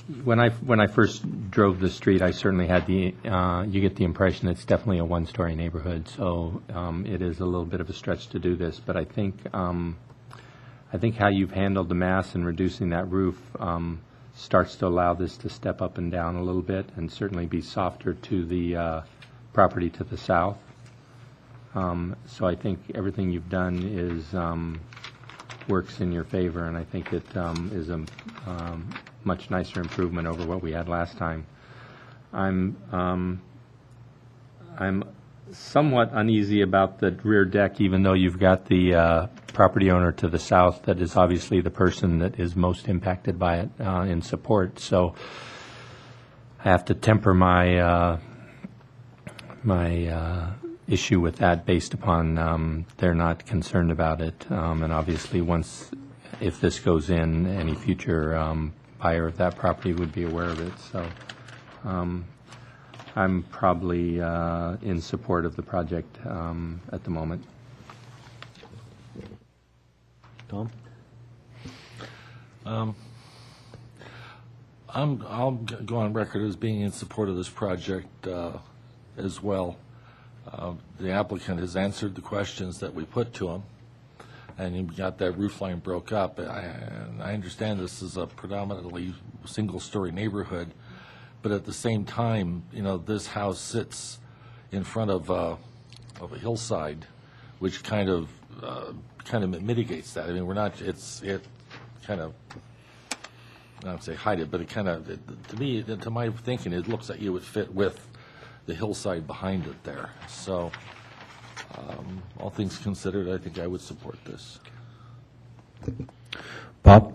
when I, when I first drove the street, I certainly had the, uh, you get the impression it's definitely a one-story neighborhood, so um, it is a little bit of a stretch to do this, but I think, um, I think how you've handled the mass and reducing that roof um, starts to allow this to step up and down a little bit and certainly be softer to the uh, property to the south. Um, So I think everything you've done is, um, works in your favor, and I think it um, is a um, much nicer improvement over what we had last time. I'm um, I'm somewhat uneasy about the rear deck, even though you've got the uh, property owner to the south that is obviously the person that is most impacted by it uh, in support. So I have to temper my uh, my uh, issue with that based upon um, they're not concerned about it. Um, and obviously, once, if this goes in, any future um, buyer of that property would be aware of it. So um, I'm probably uh, in support of the project um, at the moment. Tom? Um, I'm, I'll g- go on record as being in support of this project uh, as well. Uh, The applicant has answered the questions that we put to him, and he got that roof line broke up. I, and I understand this is a predominantly single-story neighborhood, but at the same time, you know, this house sits in front of, uh, of a hillside, which kind of, uh, kind of mitigates that. I mean, we're not, it's, it kind of, I don't say hide it, but it kind of, it, to me, to my thinking, it looks like it would fit with the hillside behind it there. So, um, all things considered, I think I would support this. Bob?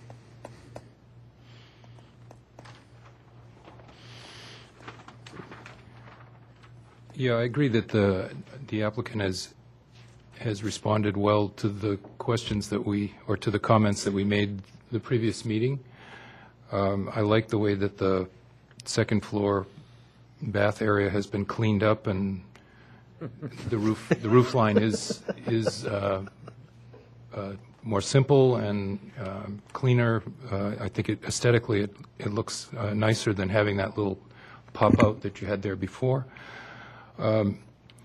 Yeah, I agree that the the applicant has has responded well to the questions that we, or to the comments that we made the previous meeting. Um, I like the way that the second floor bath area has been cleaned up, and the roof the roof line is is uh, uh, more simple and uh, cleaner. Uh, I think it, aesthetically it it looks uh, nicer than having that little pop out that you had there before. Um,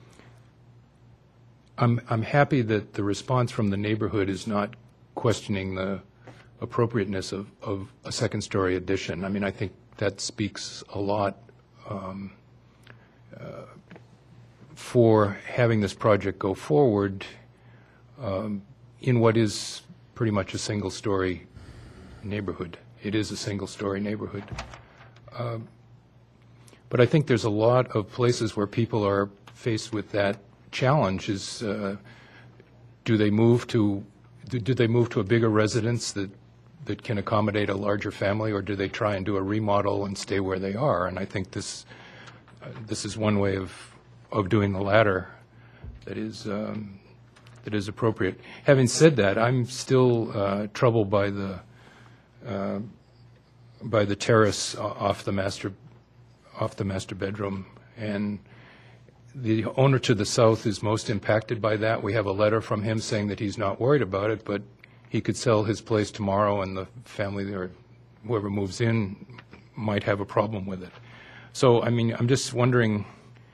I'm I'm happy that the response from the neighborhood is not questioning the appropriateness of, of a second story addition. I mean, I think that speaks a lot um, uh, for having this project go forward um, in what is pretty much a single story neighborhood. It is a single story neighborhood. Um, But I think there's a lot of places where people are faced with that challenge is, uh, do they move to, do, do they move to a bigger residence that, that can accommodate a larger family, or do they try and do a remodel and stay where they are? And I think this, uh, this is one way of, of doing the latter that is, um, that is appropriate. Having said that, I'm still uh, troubled by the, uh, by the terrace off the master off the master bedroom, and the owner to the south is most impacted by that. We have a letter from him saying that he's not worried about it, but he could sell his place tomorrow and the family or whoever moves in might have a problem with it. So, I mean, I'm just wondering,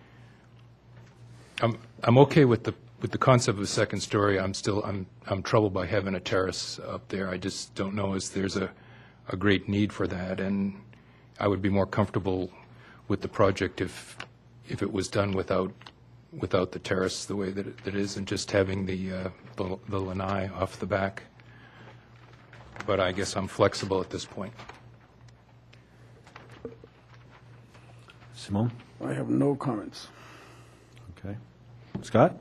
I'm I'm okay with the with the concept of a second story. I'm still I'm I'm troubled by having a terrace up there. I just don't know if there's a a great need for that, and I would be more comfortable with the project if if it was done without without the terrace the way that it, that it is, and just having the, uh, the the lanai off the back. But I guess I'm flexible at this point. Simone? I have no comments. Okay. Scott?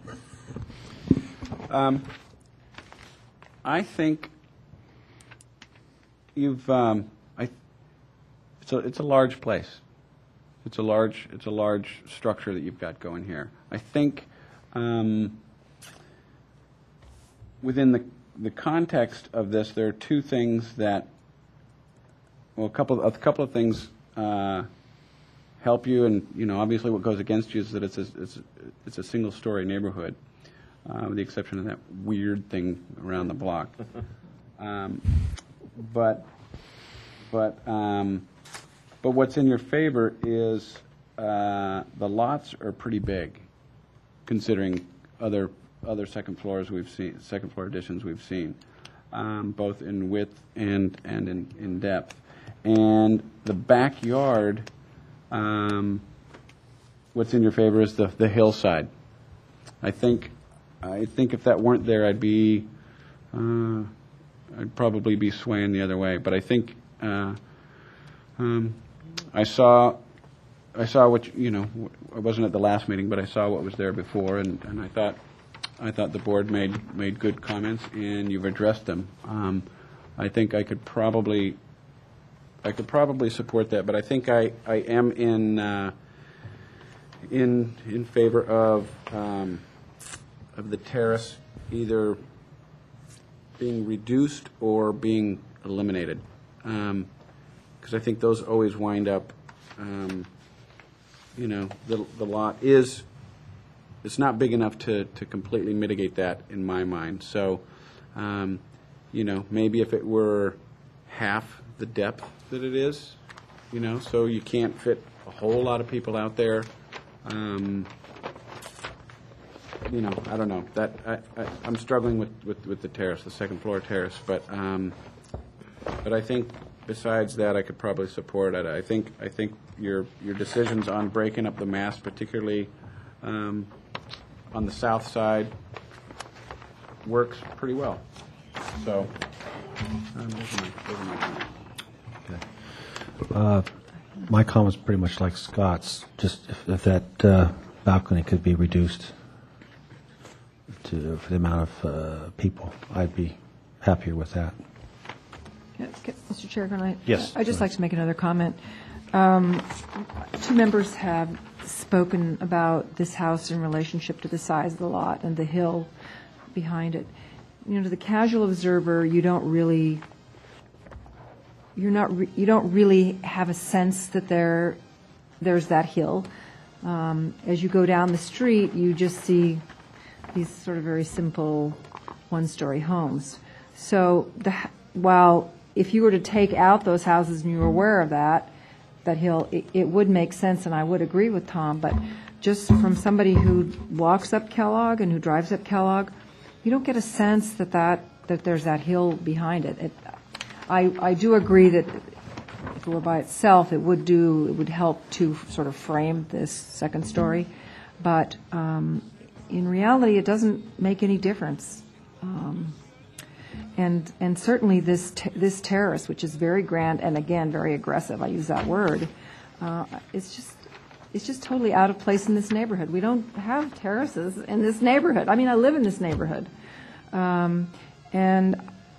Um, I think you've, um, I, it's a, it's a large place. It's a large, it's a large structure that you've got going here. I think um, within the the context of this, there are two things that, well, a couple of, a couple of things uh, help you, and you know, obviously, what goes against you is that it's a it's a, it's a single-story neighborhood, uh, with the exception of that weird thing around the block. um, but but. Um, but what's in your favor is uh, the lots are pretty big, considering other other second floors we've seen, second floor additions we've seen, um, both in width and and in, in depth. And the backyard, um, what's in your favor is the the hillside. I think I think if that weren't there, I'd be uh, I'd probably be swaying the other way. But I think uh, um, I saw I saw what you you know I wasn't at the last meeting, but I saw what was there before, and, and I thought I thought the board made made good comments, and you've addressed them. Um, I think I could probably I could probably support that, but I think I I am in uh, in in favor of um, of the terrace either being reduced or being eliminated, because I think those always wind up. Um, you know, the the lot is. It's not big enough to, to completely mitigate that in my mind. So, um, you know, maybe if it were half the depth that it is, you know, so you can't fit a whole lot of people out there. Um, you know, I don't know. That I, I, I'm struggling with, with, with the terrace, the second floor terrace. But um, but I think besides that, I could probably support it. I think I think your your decisions on breaking up the mass, particularly. Um, on the south side, works pretty well. So, um, those are my, those are my comments. Okay. Uh, my comment's pretty much like Scott's, just if, if that uh, balcony could be reduced to for the amount of uh, people, I'd be happier with that. Yeah, c- Mister Chair, can I? Yes. I'd just like to make another comment. Um, Two members have spoken about this house in relationship to the size of the lot and the hill behind it. You know, to the casual observer, you don't really, you're not, re- you don't really have a sense that there, there's that hill. Um, as you go down the street, you just see these sort of very simple one-story homes. So the, while if you were to take out those houses and you were aware of that, that hill, it, it would make sense, and I would agree with Tom, but just from somebody who walks up Kellogg and who drives up Kellogg, you don't get a sense that, that, that there's that hill behind it. it I, I do agree that if it were by itself, it would do, it would help to sort of frame this second story, but um, in reality, it doesn't make any difference. Um, And and certainly this t- this terrace, which is very grand and again very aggressive, I use that word, uh, it's just it's just totally out of place in this neighborhood. We don't have terraces in this neighborhood. I mean, I live in this neighborhood, um, and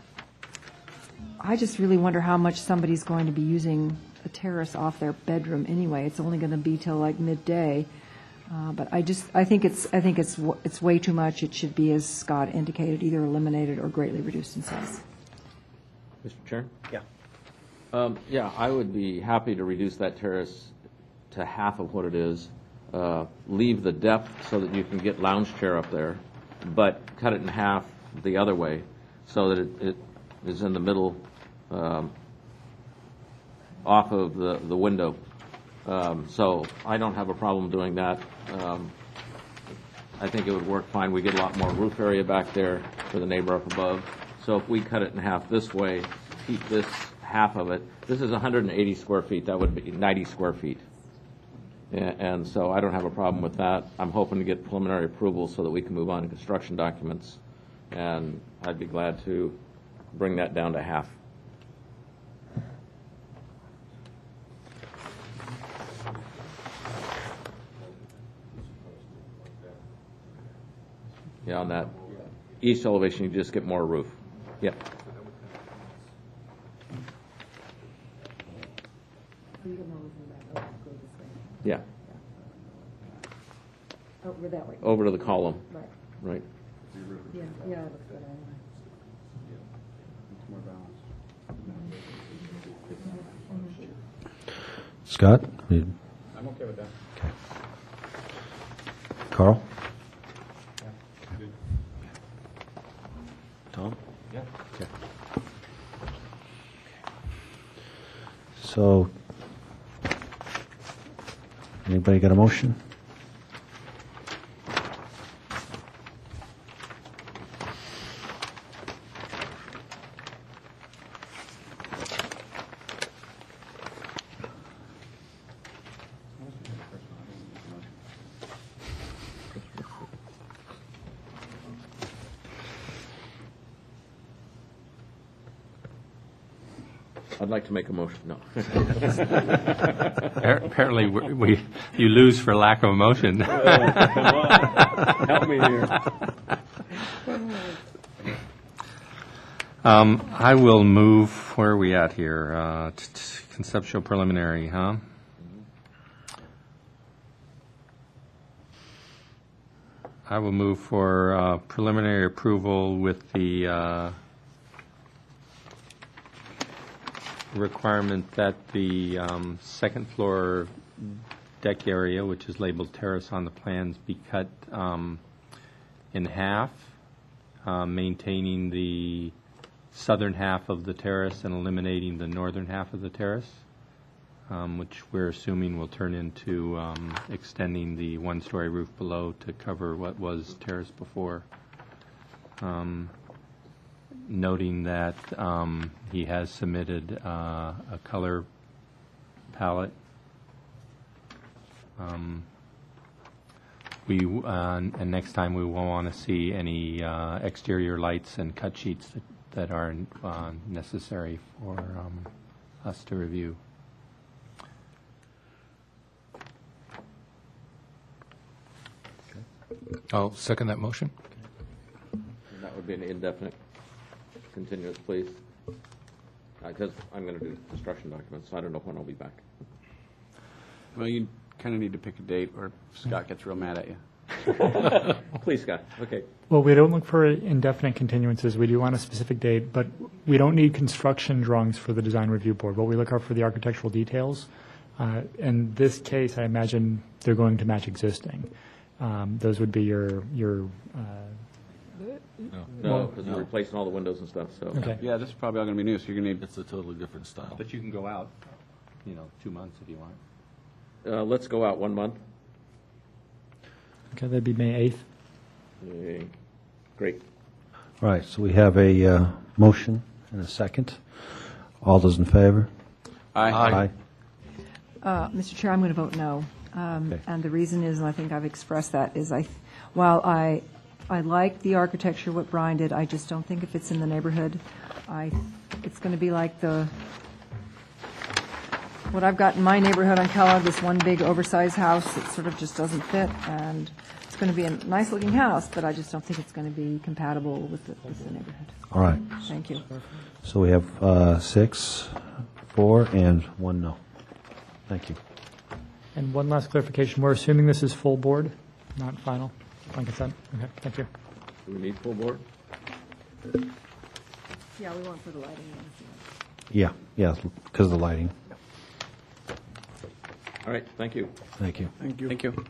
I just really wonder how much somebody's going to be using a terrace off their bedroom anyway. It's only going to be till like midday. Uh, but I just, I think it's, I think it's, w- it's way too much. It should be, as Scott indicated, either eliminated or greatly reduced in size. Mister Chair? Yeah. Um, yeah, I would be happy to reduce that terrace to half of what it is, uh, leave the depth so that you can get lounge chair up there, but cut it in half the other way so that it, it is in the middle, um, off of the, the window. Um, so I don't have a problem doing that. Um, I think it would work fine. We get a lot more roof area back there for the neighbor up above. So if we cut it in half this way, keep this half of it, this is one hundred eighty square feet. That would be ninety square feet. And, and so I don't have a problem with that. I'm hoping to get preliminary approval so that we can move on to construction documents. And I'd be glad to bring that down to half. Yeah, on that east elevation, you just get more roof. Yep. Yeah. Over that way. Over to the column. Right. Right. Yeah, yeah, it looks good anyway. Scott? You- I'm okay with that. Carl? Tom? Yeah. Okay. So, Anybody got a motion? I'd like to make a motion, no. Apparently, we, we- you lose for lack of motion. Help me here. Um, I will move, where are we at here? Uh, t- t- Conceptual preliminary, huh? I will move for uh, preliminary approval with the uh, requirement that the um, second floor deck area, which is labeled terrace on the plans, be cut um, in half, uh, maintaining the southern half of the terrace and eliminating the northern half of the terrace, um, which we're assuming will turn into um, extending the one-story roof below to cover what was terrace before. Um, noting that um, he has submitted uh, a color palette. Um, we uh, and next time we won't want to see any uh, exterior lights and cut sheets that, that are uh, necessary for um, us to review. I'll second that motion. That would be an indefinite continuous, please. Because I'm going to do construction documents, so I don't know when I'll be back. Well, you kind of need to pick a date, or Scott gets real mad at you. Please, Scott. Okay. Well, we don't look for indefinite continuances. We do want a specific date, but we don't need construction drawings for the design review board. What we look are for the architectural details. Uh, in this case, I imagine they're going to match existing. Um, those would be your your. Uh, No, Well- because we're replacing all the windows and stuff, so. Okay. Yeah, this is probably all going to be new, so you're going to need, It's a totally different style. But you can go out, you know, two months if you want. Uh, let's go out one month. Okay, that'd be May eighth. Yay. Great. All right, so we have a uh, motion and a second. All those in favor? Aye. Aye. Uh, Mister Chair, I'm going to vote no. Um, Okay. And the reason is, and I think I've expressed that, is I, while I, I like the architecture, what Brian did, I just don't think if it's in the neighborhood, I, it's going to be like the, what I've got in my neighborhood on Kellogg, this one big oversized house that sort of just doesn't fit, and it's going to be a nice-looking house, but I just don't think it's going to be compatible with the, with the neighborhood. All right, Thank you. so we have uh, six, four, and one no. Thank you. And one last clarification, we're assuming this is full board, not final, on consent? Okay, thank you. Do we need full board? Yeah, we want for the lighting. Yeah, yeah, because of the lighting. All right, thank you. Thank you. thank you. Thank you.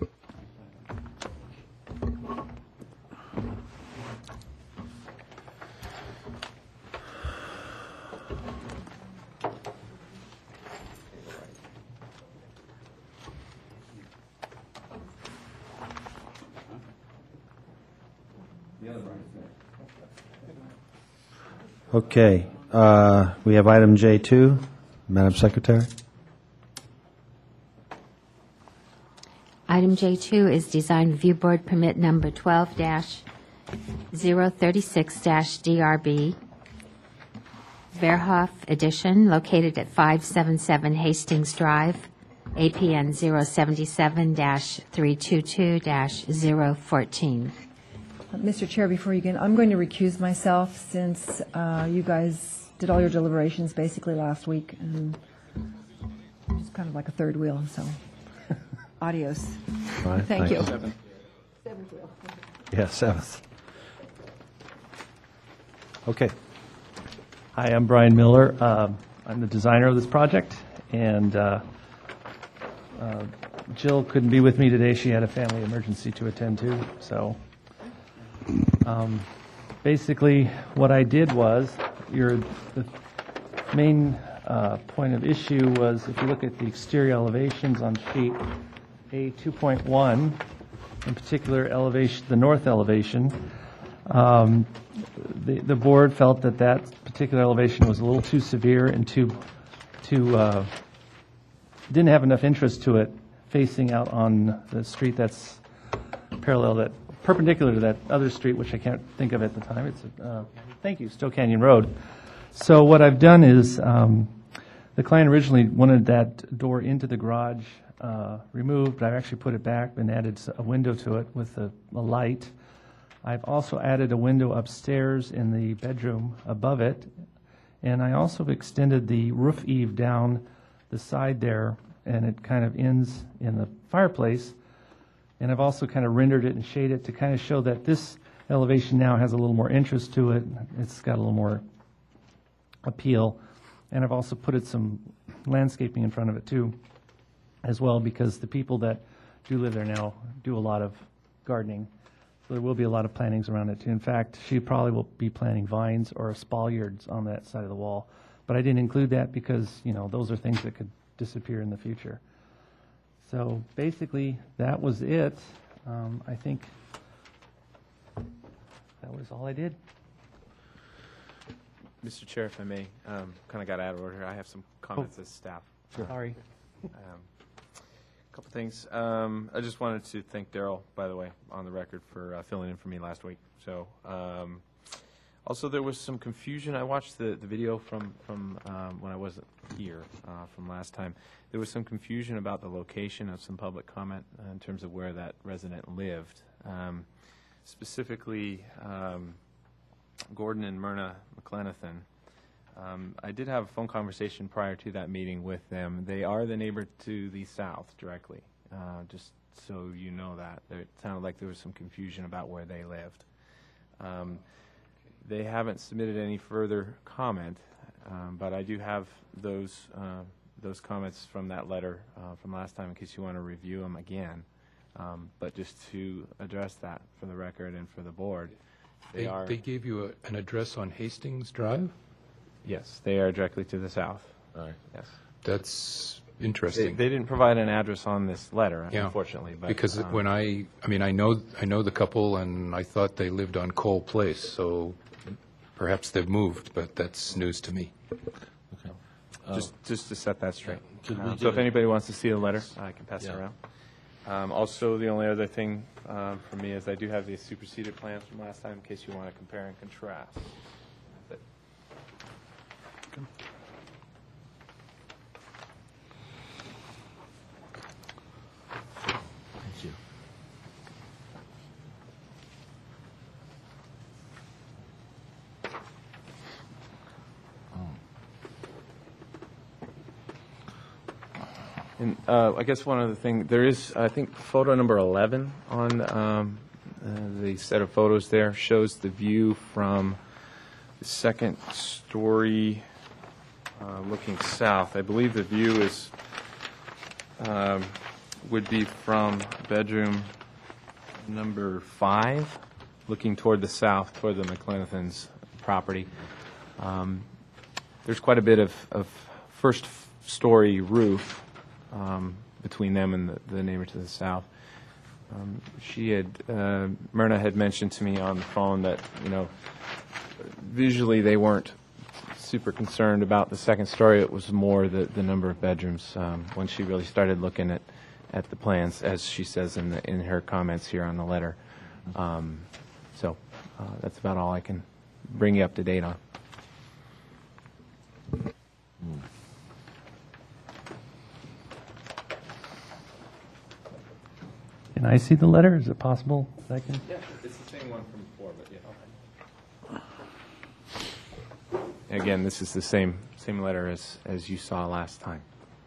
Okay, uh, we have item J two. Madam Secretary? Item J two is Design Review Board Permit Number twelve zero thirty-six D R B, Verhoff Edition, located at five seventy-seven Hastings Drive, A P N zero seven seven three two two zero one four. Mister Chair, before you begin, I'm going to recuse myself since uh, you guys did all your deliberations basically last week, and it's kind of like a third wheel, so adios. All right, Thank you. Seven. Yeah, seventh. Okay. Hi, I'm Brian Miller. Um, I'm the designer of this project, and uh, uh, Jill couldn't be with me today. She had a family emergency to attend to. So um, basically what I did was, your the main uh, point of issue was, if you look at the exterior elevations on sheet A two point one, in particular elevation, the north elevation, um, the, the board felt that that particular elevation was a little too severe and too, too, uh, didn't have enough interest to it facing out on the street that's parallel, that perpendicular to that other street, which I can't think of at the time. It's, uh, thank you, Stowe Canyon Road. So what I've done is, um, the client originally wanted that door into the garage uh, removed, but I've actually put it back and added a window to it with a, a light. I've also added a window upstairs in the bedroom above it, and I also extended the roof eave down the side there, and it kind of ends in the fireplace. And I've also kind of rendered it and shaded it to kind of show that this elevation now has a little more interest to it. It's got a little more appeal. And I've also put it some landscaping in front of it too, as well, because the people that do live there now do a lot of gardening. So there will be a lot of plantings around it too. In fact, she probably will be planting vines or spallards on that side of the wall. But I didn't include that because, you know, those are things that could disappear in the future. So basically, that was it. Um, I think that was all I did. Mister Chair, if I may, um, kind of got out of order. I have some comments as staff. Sure. Sorry. Um, a couple things. Um, I just wanted to thank Daryl, by the way, on the record for uh, filling in for me last week. So, um, also there was some confusion. I watched the, the video from from um, when I wasn't here uh, from last time. There was some confusion about the location of some public comment uh, in terms of where that resident lived. Um, specifically, um, Gordon and Myrna McLenathan. Um, I did have a phone conversation prior to that meeting with them. They are the neighbor to the south directly, uh, just so you know that. It sounded like there was some confusion about where they lived. Um, they haven't submitted any further comment, um, but I do have those uh, those comments from that letter uh, from last time in case you want to review them again. Um, but just to address that for the record and for the board. They, They, are, they gave you a, an address on Hastings Drive? yes, they are directly to the south. All right. Yes. That's They, interesting. they didn't provide an address on this letter, Yeah. unfortunately. But, Because um, when I, I mean, I know, I know the couple, and I thought they lived on Cole Place, so perhaps they've moved, but that's news to me. Okay. just just to set that straight. Could we Um, get so if a- anybody wants to see the letter, I can pass it Yeah. around. Um, also, the only other thing um, for me is I do have the superseded plans from last time in case you want to compare and contrast. That's it. Thank you. And uh, I guess one other thing, there is, I think, photo number eleven on um, uh, the set of photos there shows the view from the second story uh, looking south. I believe the view is, um, would be from bedroom number five, looking toward the south, toward the McLenathan's property. Um, There's quite a bit of, of first-story roof um, between them and the, the neighbor to the south. Um, she had, uh, Myrna had mentioned to me on the phone that, you know, visually they weren't super concerned about the second story. It was more the, the number of bedrooms um, when she really started looking at, at the plans, as she says in, the, in her comments here on the letter. Um, so uh, that's about all I can bring you up to date on. Can I see the letter? Is it possible that I can? Yeah, it's the same one from before, but yeah. Again, this is the same same letter as as you saw last time.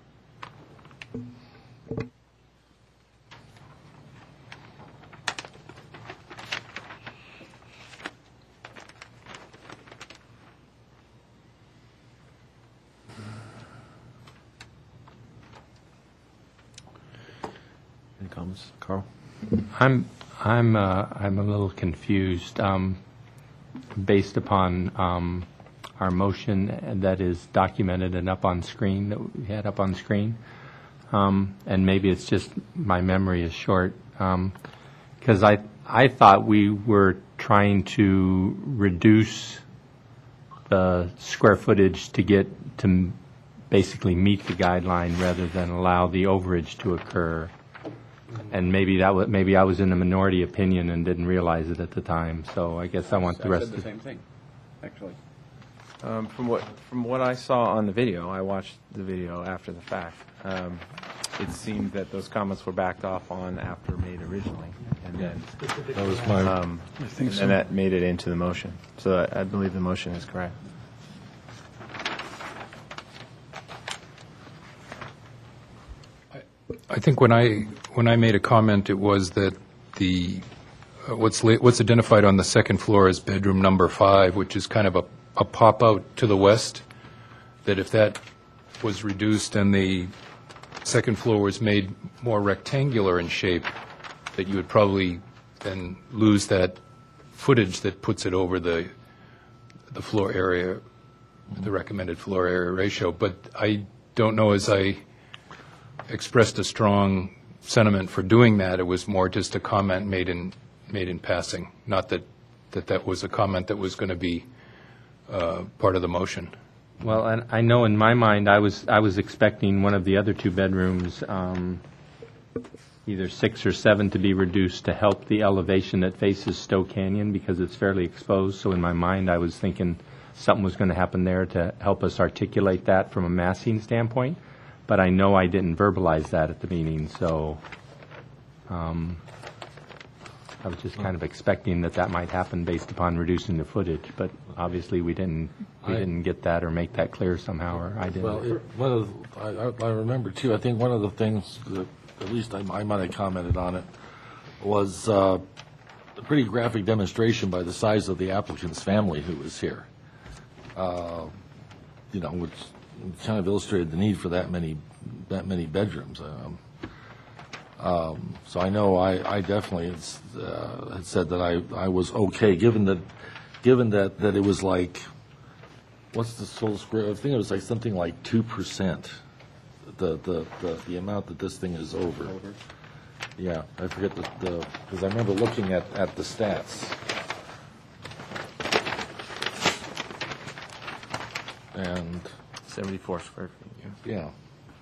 Any comments? Carl? I'm I'm uh, I'm a little confused. Um, based upon um, our motion that is documented and up on screen that we had up on screen, um, and maybe it's just my memory is short, because I, I thought we were trying to reduce the square footage to get to m- basically meet the guideline rather than allow the overage to occur. And maybe that was, maybe I was in the minority opinion and didn't realize it at the time. So I guess I want the I rest said of the same thing, actually. Um, From what, from what I saw on the video, I watched the video after the fact, um, it seemed that those comments were backed off on after made originally, and then, That was my, um, I think and so. then that made it into the motion. So I I believe the motion is correct. I think when I, when I made a comment, it was that the, uh, what's, la- what's identified on the second floor as bedroom number five, which is kind of a, a pop-out to the west, that if that was reduced and the second floor was made more rectangular in shape, that you would probably then lose that footage that puts it over the, the floor area, the recommended floor area ratio. But I don't know, as I expressed a strong sentiment for doing that, it was more just a comment made in, made in passing, not that, that that was a comment that was going to be uh, part of the motion. Well, and I know in my mind, I was, I was expecting one of the other two bedrooms, um, either six or seven, to be reduced to help the elevation that faces Stowe Canyon because it's fairly exposed. So in my mind, I was thinking something was going to happen there to help us articulate that from a massing standpoint. But I know I didn't verbalize that at the meeting, so um, I was just kind of expecting that that might happen based upon reducing the footage. But obviously, we didn't, we I- didn't get that or make that clear somehow, or I didn't. well, it- one of, the- I, I- I remember too, I think one of the things that, at least I, I might have commented on it, was uh, a pretty graphic demonstration by the size of the applicant's family who was here. Uh, You know, which kind of illustrated the need for that many, that many bedrooms. Um, um, So I know I, I definitely had, uh, had said that I, I was okay, given that, given that, that it was like, what's the total square, I think it was like something like two percent, the, the, the, the amount that this thing is over. Yeah, I forget the, the, because I remember looking at, at the stats. And seventy-four square feet, yeah. yeah.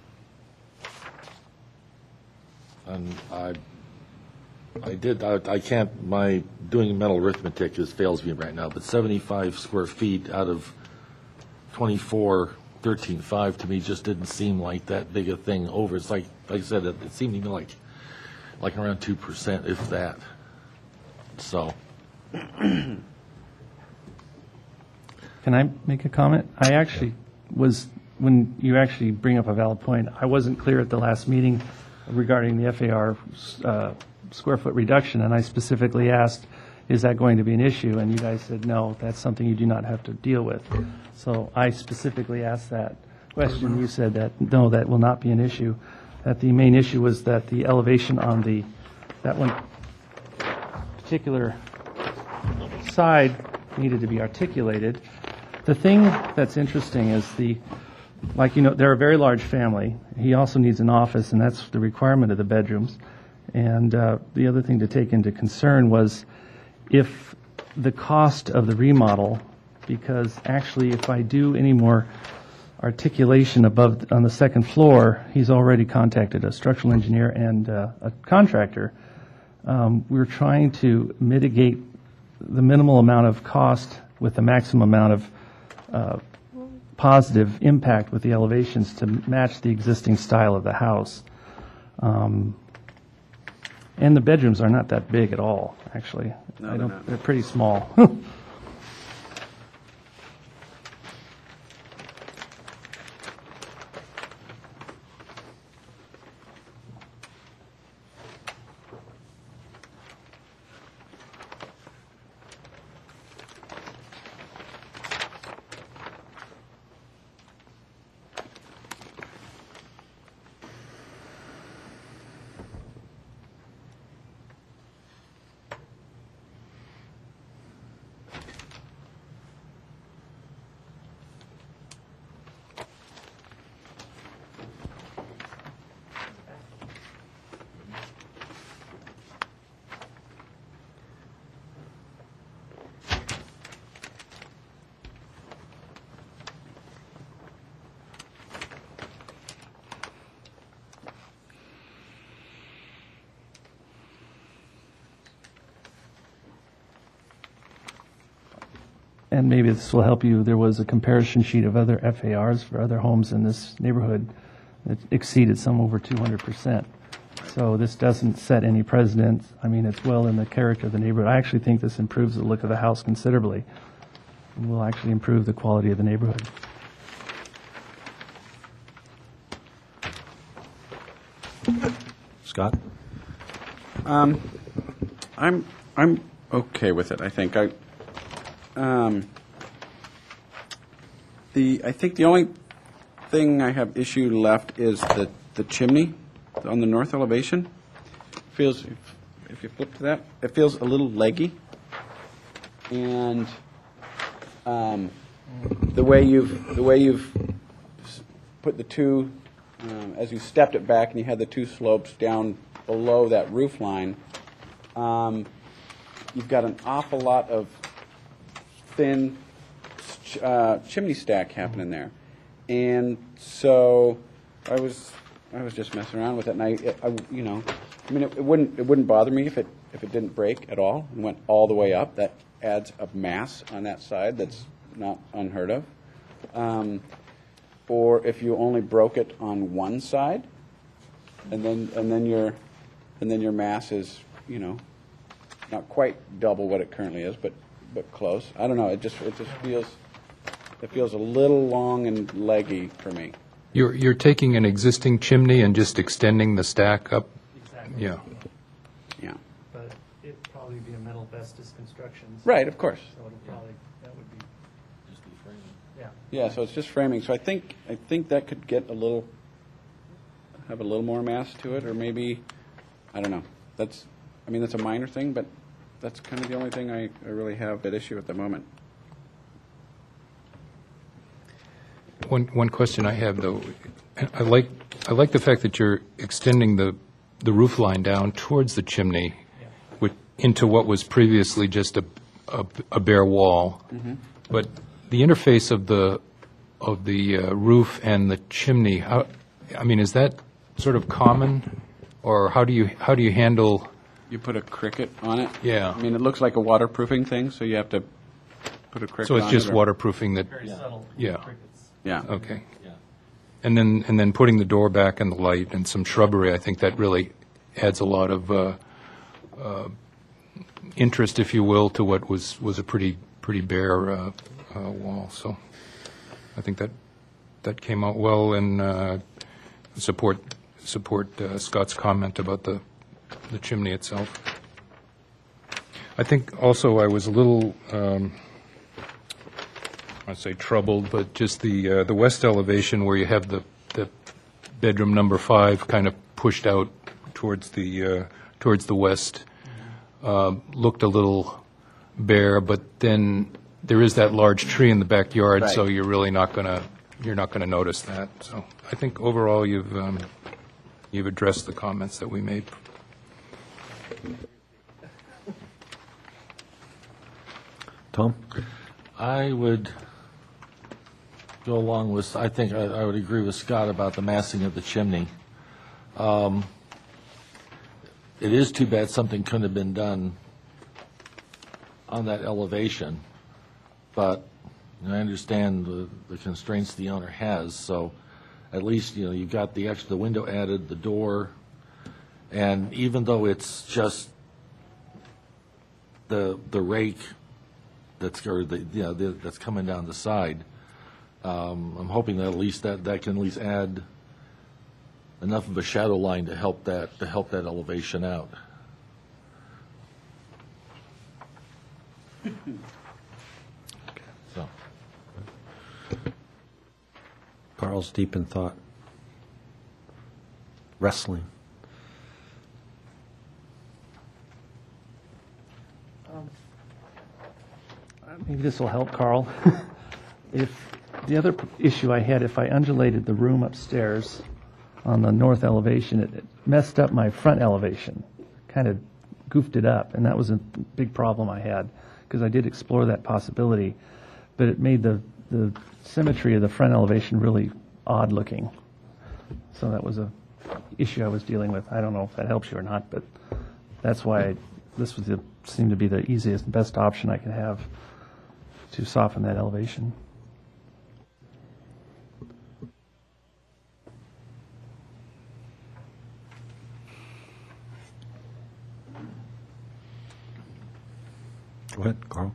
And I, I did, I, I can't, my, doing mental arithmetic just fails me right now, but seventy-five square feet out of twenty-four, thirteen five to me just didn't seem like that big a thing over. It's like, like I said, it, it seemed to me like, like around two percent, if that. So. Can I make a comment? I actually was, when you actually bring up a valid point, I wasn't clear at the last meeting regarding the F A R uh, square foot reduction, and I specifically asked, is that going to be an issue? And you guys said, no, that's something you do not have to deal with. So I specifically asked that question. You said that, no, that will not be an issue. That the main issue was that the elevation on the, that one particular side needed to be articulated. The thing that's interesting is the, like, you know, they're a very large family. He also needs an office, and that's the requirement of the bedrooms. And uh, the other thing to take into concern was if the cost of the remodel, because actually if I do any more articulation above on the second floor, he's already contacted a structural engineer and uh, a contractor. Um, we're trying to mitigate the minimal amount of cost with the maximum amount of uh, positive impact with the elevations to match the existing style of the house. Um, and the bedrooms are not that big at all, actually. No, I they're don't, not. they're pretty small. and maybe this will help you, there was a comparison sheet of other F A Rs for other homes in this neighborhood that exceeded some over two hundred percent. So this doesn't set any precedent. I mean, it's well in the character of the neighborhood. I actually think this improves the look of the house considerably and will actually improve the quality of the neighborhood. Scott? Um, I'm, I'm okay with it, I think. I, um, the, I think the only thing I have issue left is the, the chimney on the north elevation. Feels, if, if you flip to that, it feels a little leggy. And um, the way you've, the way you've s- put the two, um, as you stepped it back and you had the two slopes down below that roof line, um, you've got an awful lot of thin ch- uh, chimney stack happening there. And so I was I was just messing around with it, and I, I you know, I mean, it, it wouldn't it wouldn't bother me if it if it didn't break at all and went all the way up. That adds a mass on that side that's not unheard of. Um, or if you only broke it on one side, and then and then your and then your mass is, you know, not quite double what it currently is, but but close. I don't know. It just it just feels it feels a little long and leggy for me. You're, you're taking an existing chimney and just extending the stack up? Exactly. Yeah. Yeah. But it'd probably be a metal Vestas construction. Right, of course. So it'll probably, that would be, Just be framing. yeah. Yeah, so it's just framing. So I think I think that could get a little have a little more mass to it, or maybe I don't know. That's I mean that's a minor thing, but that's kind of the only thing I, I really have at issue at the moment. One, one question I have, though, I like, I like the fact that you're extending the, the roof line down towards the chimney with, into what was previously just a, a, a bare wall. Mhm. But the interface of the, of the uh, roof and the chimney, how, I mean, is that sort of common? Or how do you, how do you handle? You put a cricket on it. Yeah. I mean, it looks like a waterproofing thing, so you have to put a cricket So on it's it. just or- waterproofing that? Very subtle Yeah. crickets. Yeah. Okay. And then, and then putting the door back and the light and some shrubbery, I think that really adds a lot of uh, uh, interest, if you will, to what was, was a pretty, pretty bare uh, uh, wall. So I think that, that came out well, and uh, support, support uh, Scott's comment about the, the chimney itself. I think also I was a little, um, I'd say troubled, but just the uh, the west elevation where you have the, the bedroom number five kind of pushed out towards the uh, towards the west, uh, looked a little bare. But then there is that large tree in the backyard, so Right. you're really not gonna you're not gonna notice that. So I think overall you've um, you've addressed the comments that we made. Tom? I would go along with, I think I, I would agree with Scott about the massing of the chimney. Um, It is too bad something couldn't have been done on that elevation, but you know, I understand the, the constraints the owner has, so at least, you know, you've got the extra, the window added, the door, and even though it's just the, the rake that's, or the, you know, the- that's coming down the side, um, I'm hoping that at least that, that can at least add enough of a shadow line to help that, to help that elevation out. So, Carl's deep in thought. Wrestling. Maybe this will help, Carl. If, the other p- issue I had, if I undulated the room upstairs on the north elevation, it it messed up my front elevation, kind of goofed it up, and that was a big problem I had, because I did explore that possibility, but it made the, the symmetry of the front elevation really odd looking. So that was a issue I was dealing with. I don't know if that helps you or not, but that's why I- this was the, seemed to be the easiest and best option I could have. to soften that elevation. Go ahead, Carl.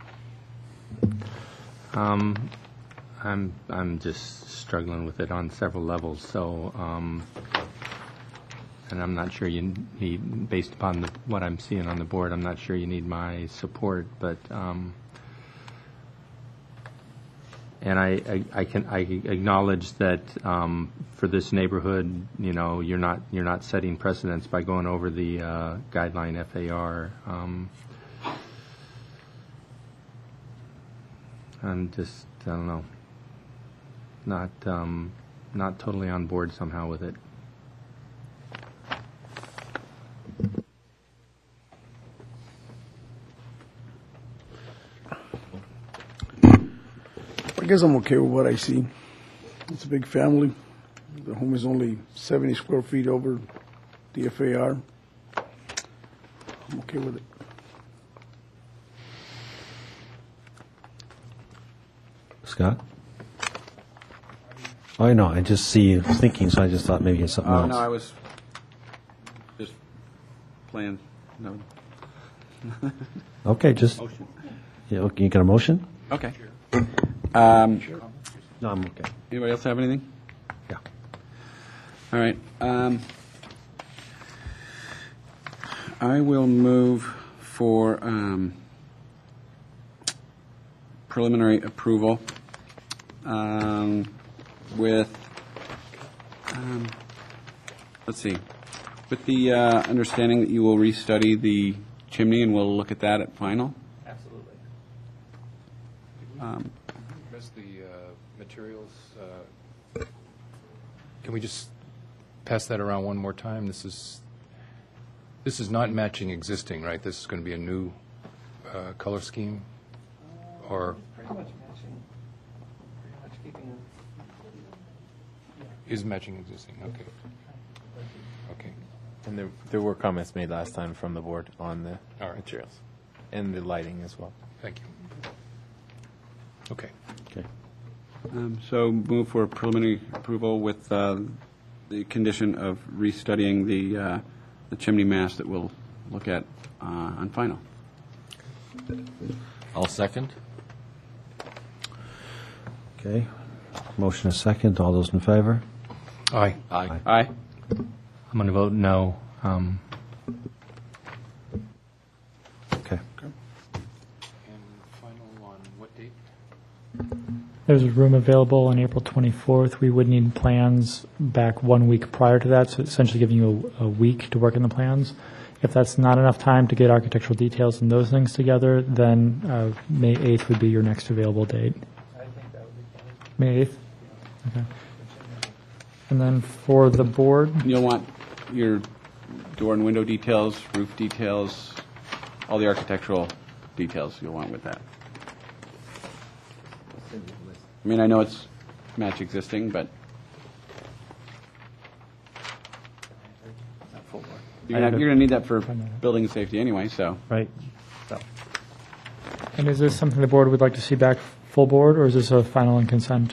Um, I'm, I'm just struggling with it on several levels, so, um, and I'm not sure you need, based upon the, what I'm seeing on the board, I'm not sure you need my support, but, um, and I, I, I can, I acknowledge that, um, for this neighborhood, you know, you're not, you're not setting precedents by going over the, uh, guideline F A R. Um, I'm just, I don't know, not, um, not totally on board somehow with it. I guess I'm okay with what I see. It's a big family. The home is only seventy square feet over the F A R. I'm okay with it. Scott? Oh, no, I just see you thinking, so I just thought maybe it's something Oh, else. no, I was just playing, no. Okay, just, Motion. yeah, okay, you got a motion? Okay. Um, No, I'm okay. Anybody else have anything? Yeah. All right. um, I will move for um, preliminary approval um, with, um, let's see, with the uh, understanding that you will restudy the chimney and we'll look at that at final. Absolutely. Um, Miss the uh, materials, uh, can we just pass that around one more time? This is, this is not matching existing, right? This is going to be a new uh, color scheme? Or Pretty much matching, pretty much keeping. is matching existing? Okay. Okay. And there, there were comments made last time from the board on the All right. materials and the lighting as well. Thank you. Okay. Okay. Um, So move for preliminary approval with uh, the condition of restudying the uh, the chimney mast that we'll look at uh, on final. I'll second. Okay. Motion is second. All those in favor? Aye. Aye. Aye. I'm going to vote no. Um, Okay. And final on what date? There's a room available on April twenty-fourth. We would need plans back one week prior to that, so essentially giving you a, a week to work in the plans. If that's not enough time to get architectural details and those things together, then uh, May eighth would be your next available date. I think that would be fine. May eighth? Okay. And then for the board, You'll want your door and window details, roof details, all the architectural details you'll want with that. I mean, I know it's match existing, but you're I going have to it. need that for building safety anyway, so. Right, so. and is this something the board would like to see back full board, or is this a final and consent?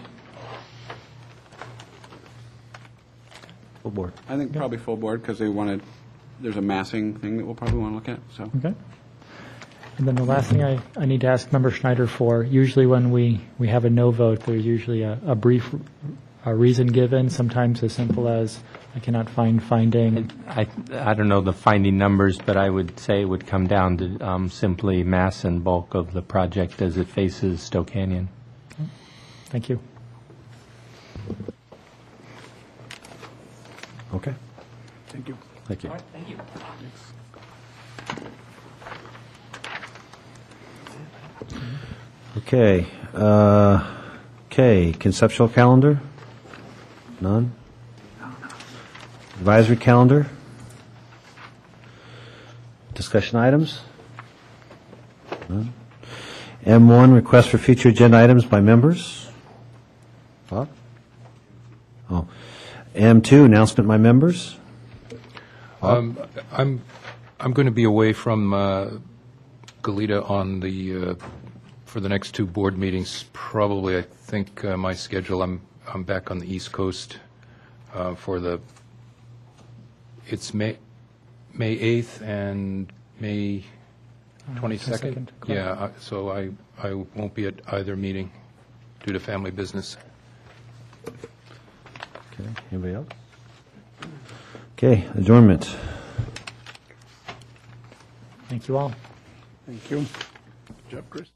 Full board. I think probably full board, because they wanted, there's a massing thing that we'll probably want to look at, so. Okay. And then the last thing I, I need to ask Member Schneider for, usually when we, we have a no vote, there's usually a, a brief a reason given, sometimes as simple as, I cannot find finding. I, I don't know the finding numbers, but I would say it would come down to um, simply mass and bulk of the project as it faces Stowe Canyon. Thank you. Okay. Thank you. Thank you. Thank you. Okay. uh, Okay, conceptual calendar? None? Advisory calendar? Discussion items? None? M one, request for future agenda items by members? Bob? Oh. M two, announcement by members? Um, I'm, I'm going to be away from uh, Goleta on the uh, for the next two board meetings, probably, I think, uh, my schedule, I'm, I'm back on the East Coast uh, for the, it's May, May eighth and May twenty-second. twenty-second, correct. Yeah, uh, so I, I won't be at either meeting due to family business. Okay, anybody else? Okay, adjournment. Thank you all. Thank you. Good job, Chris.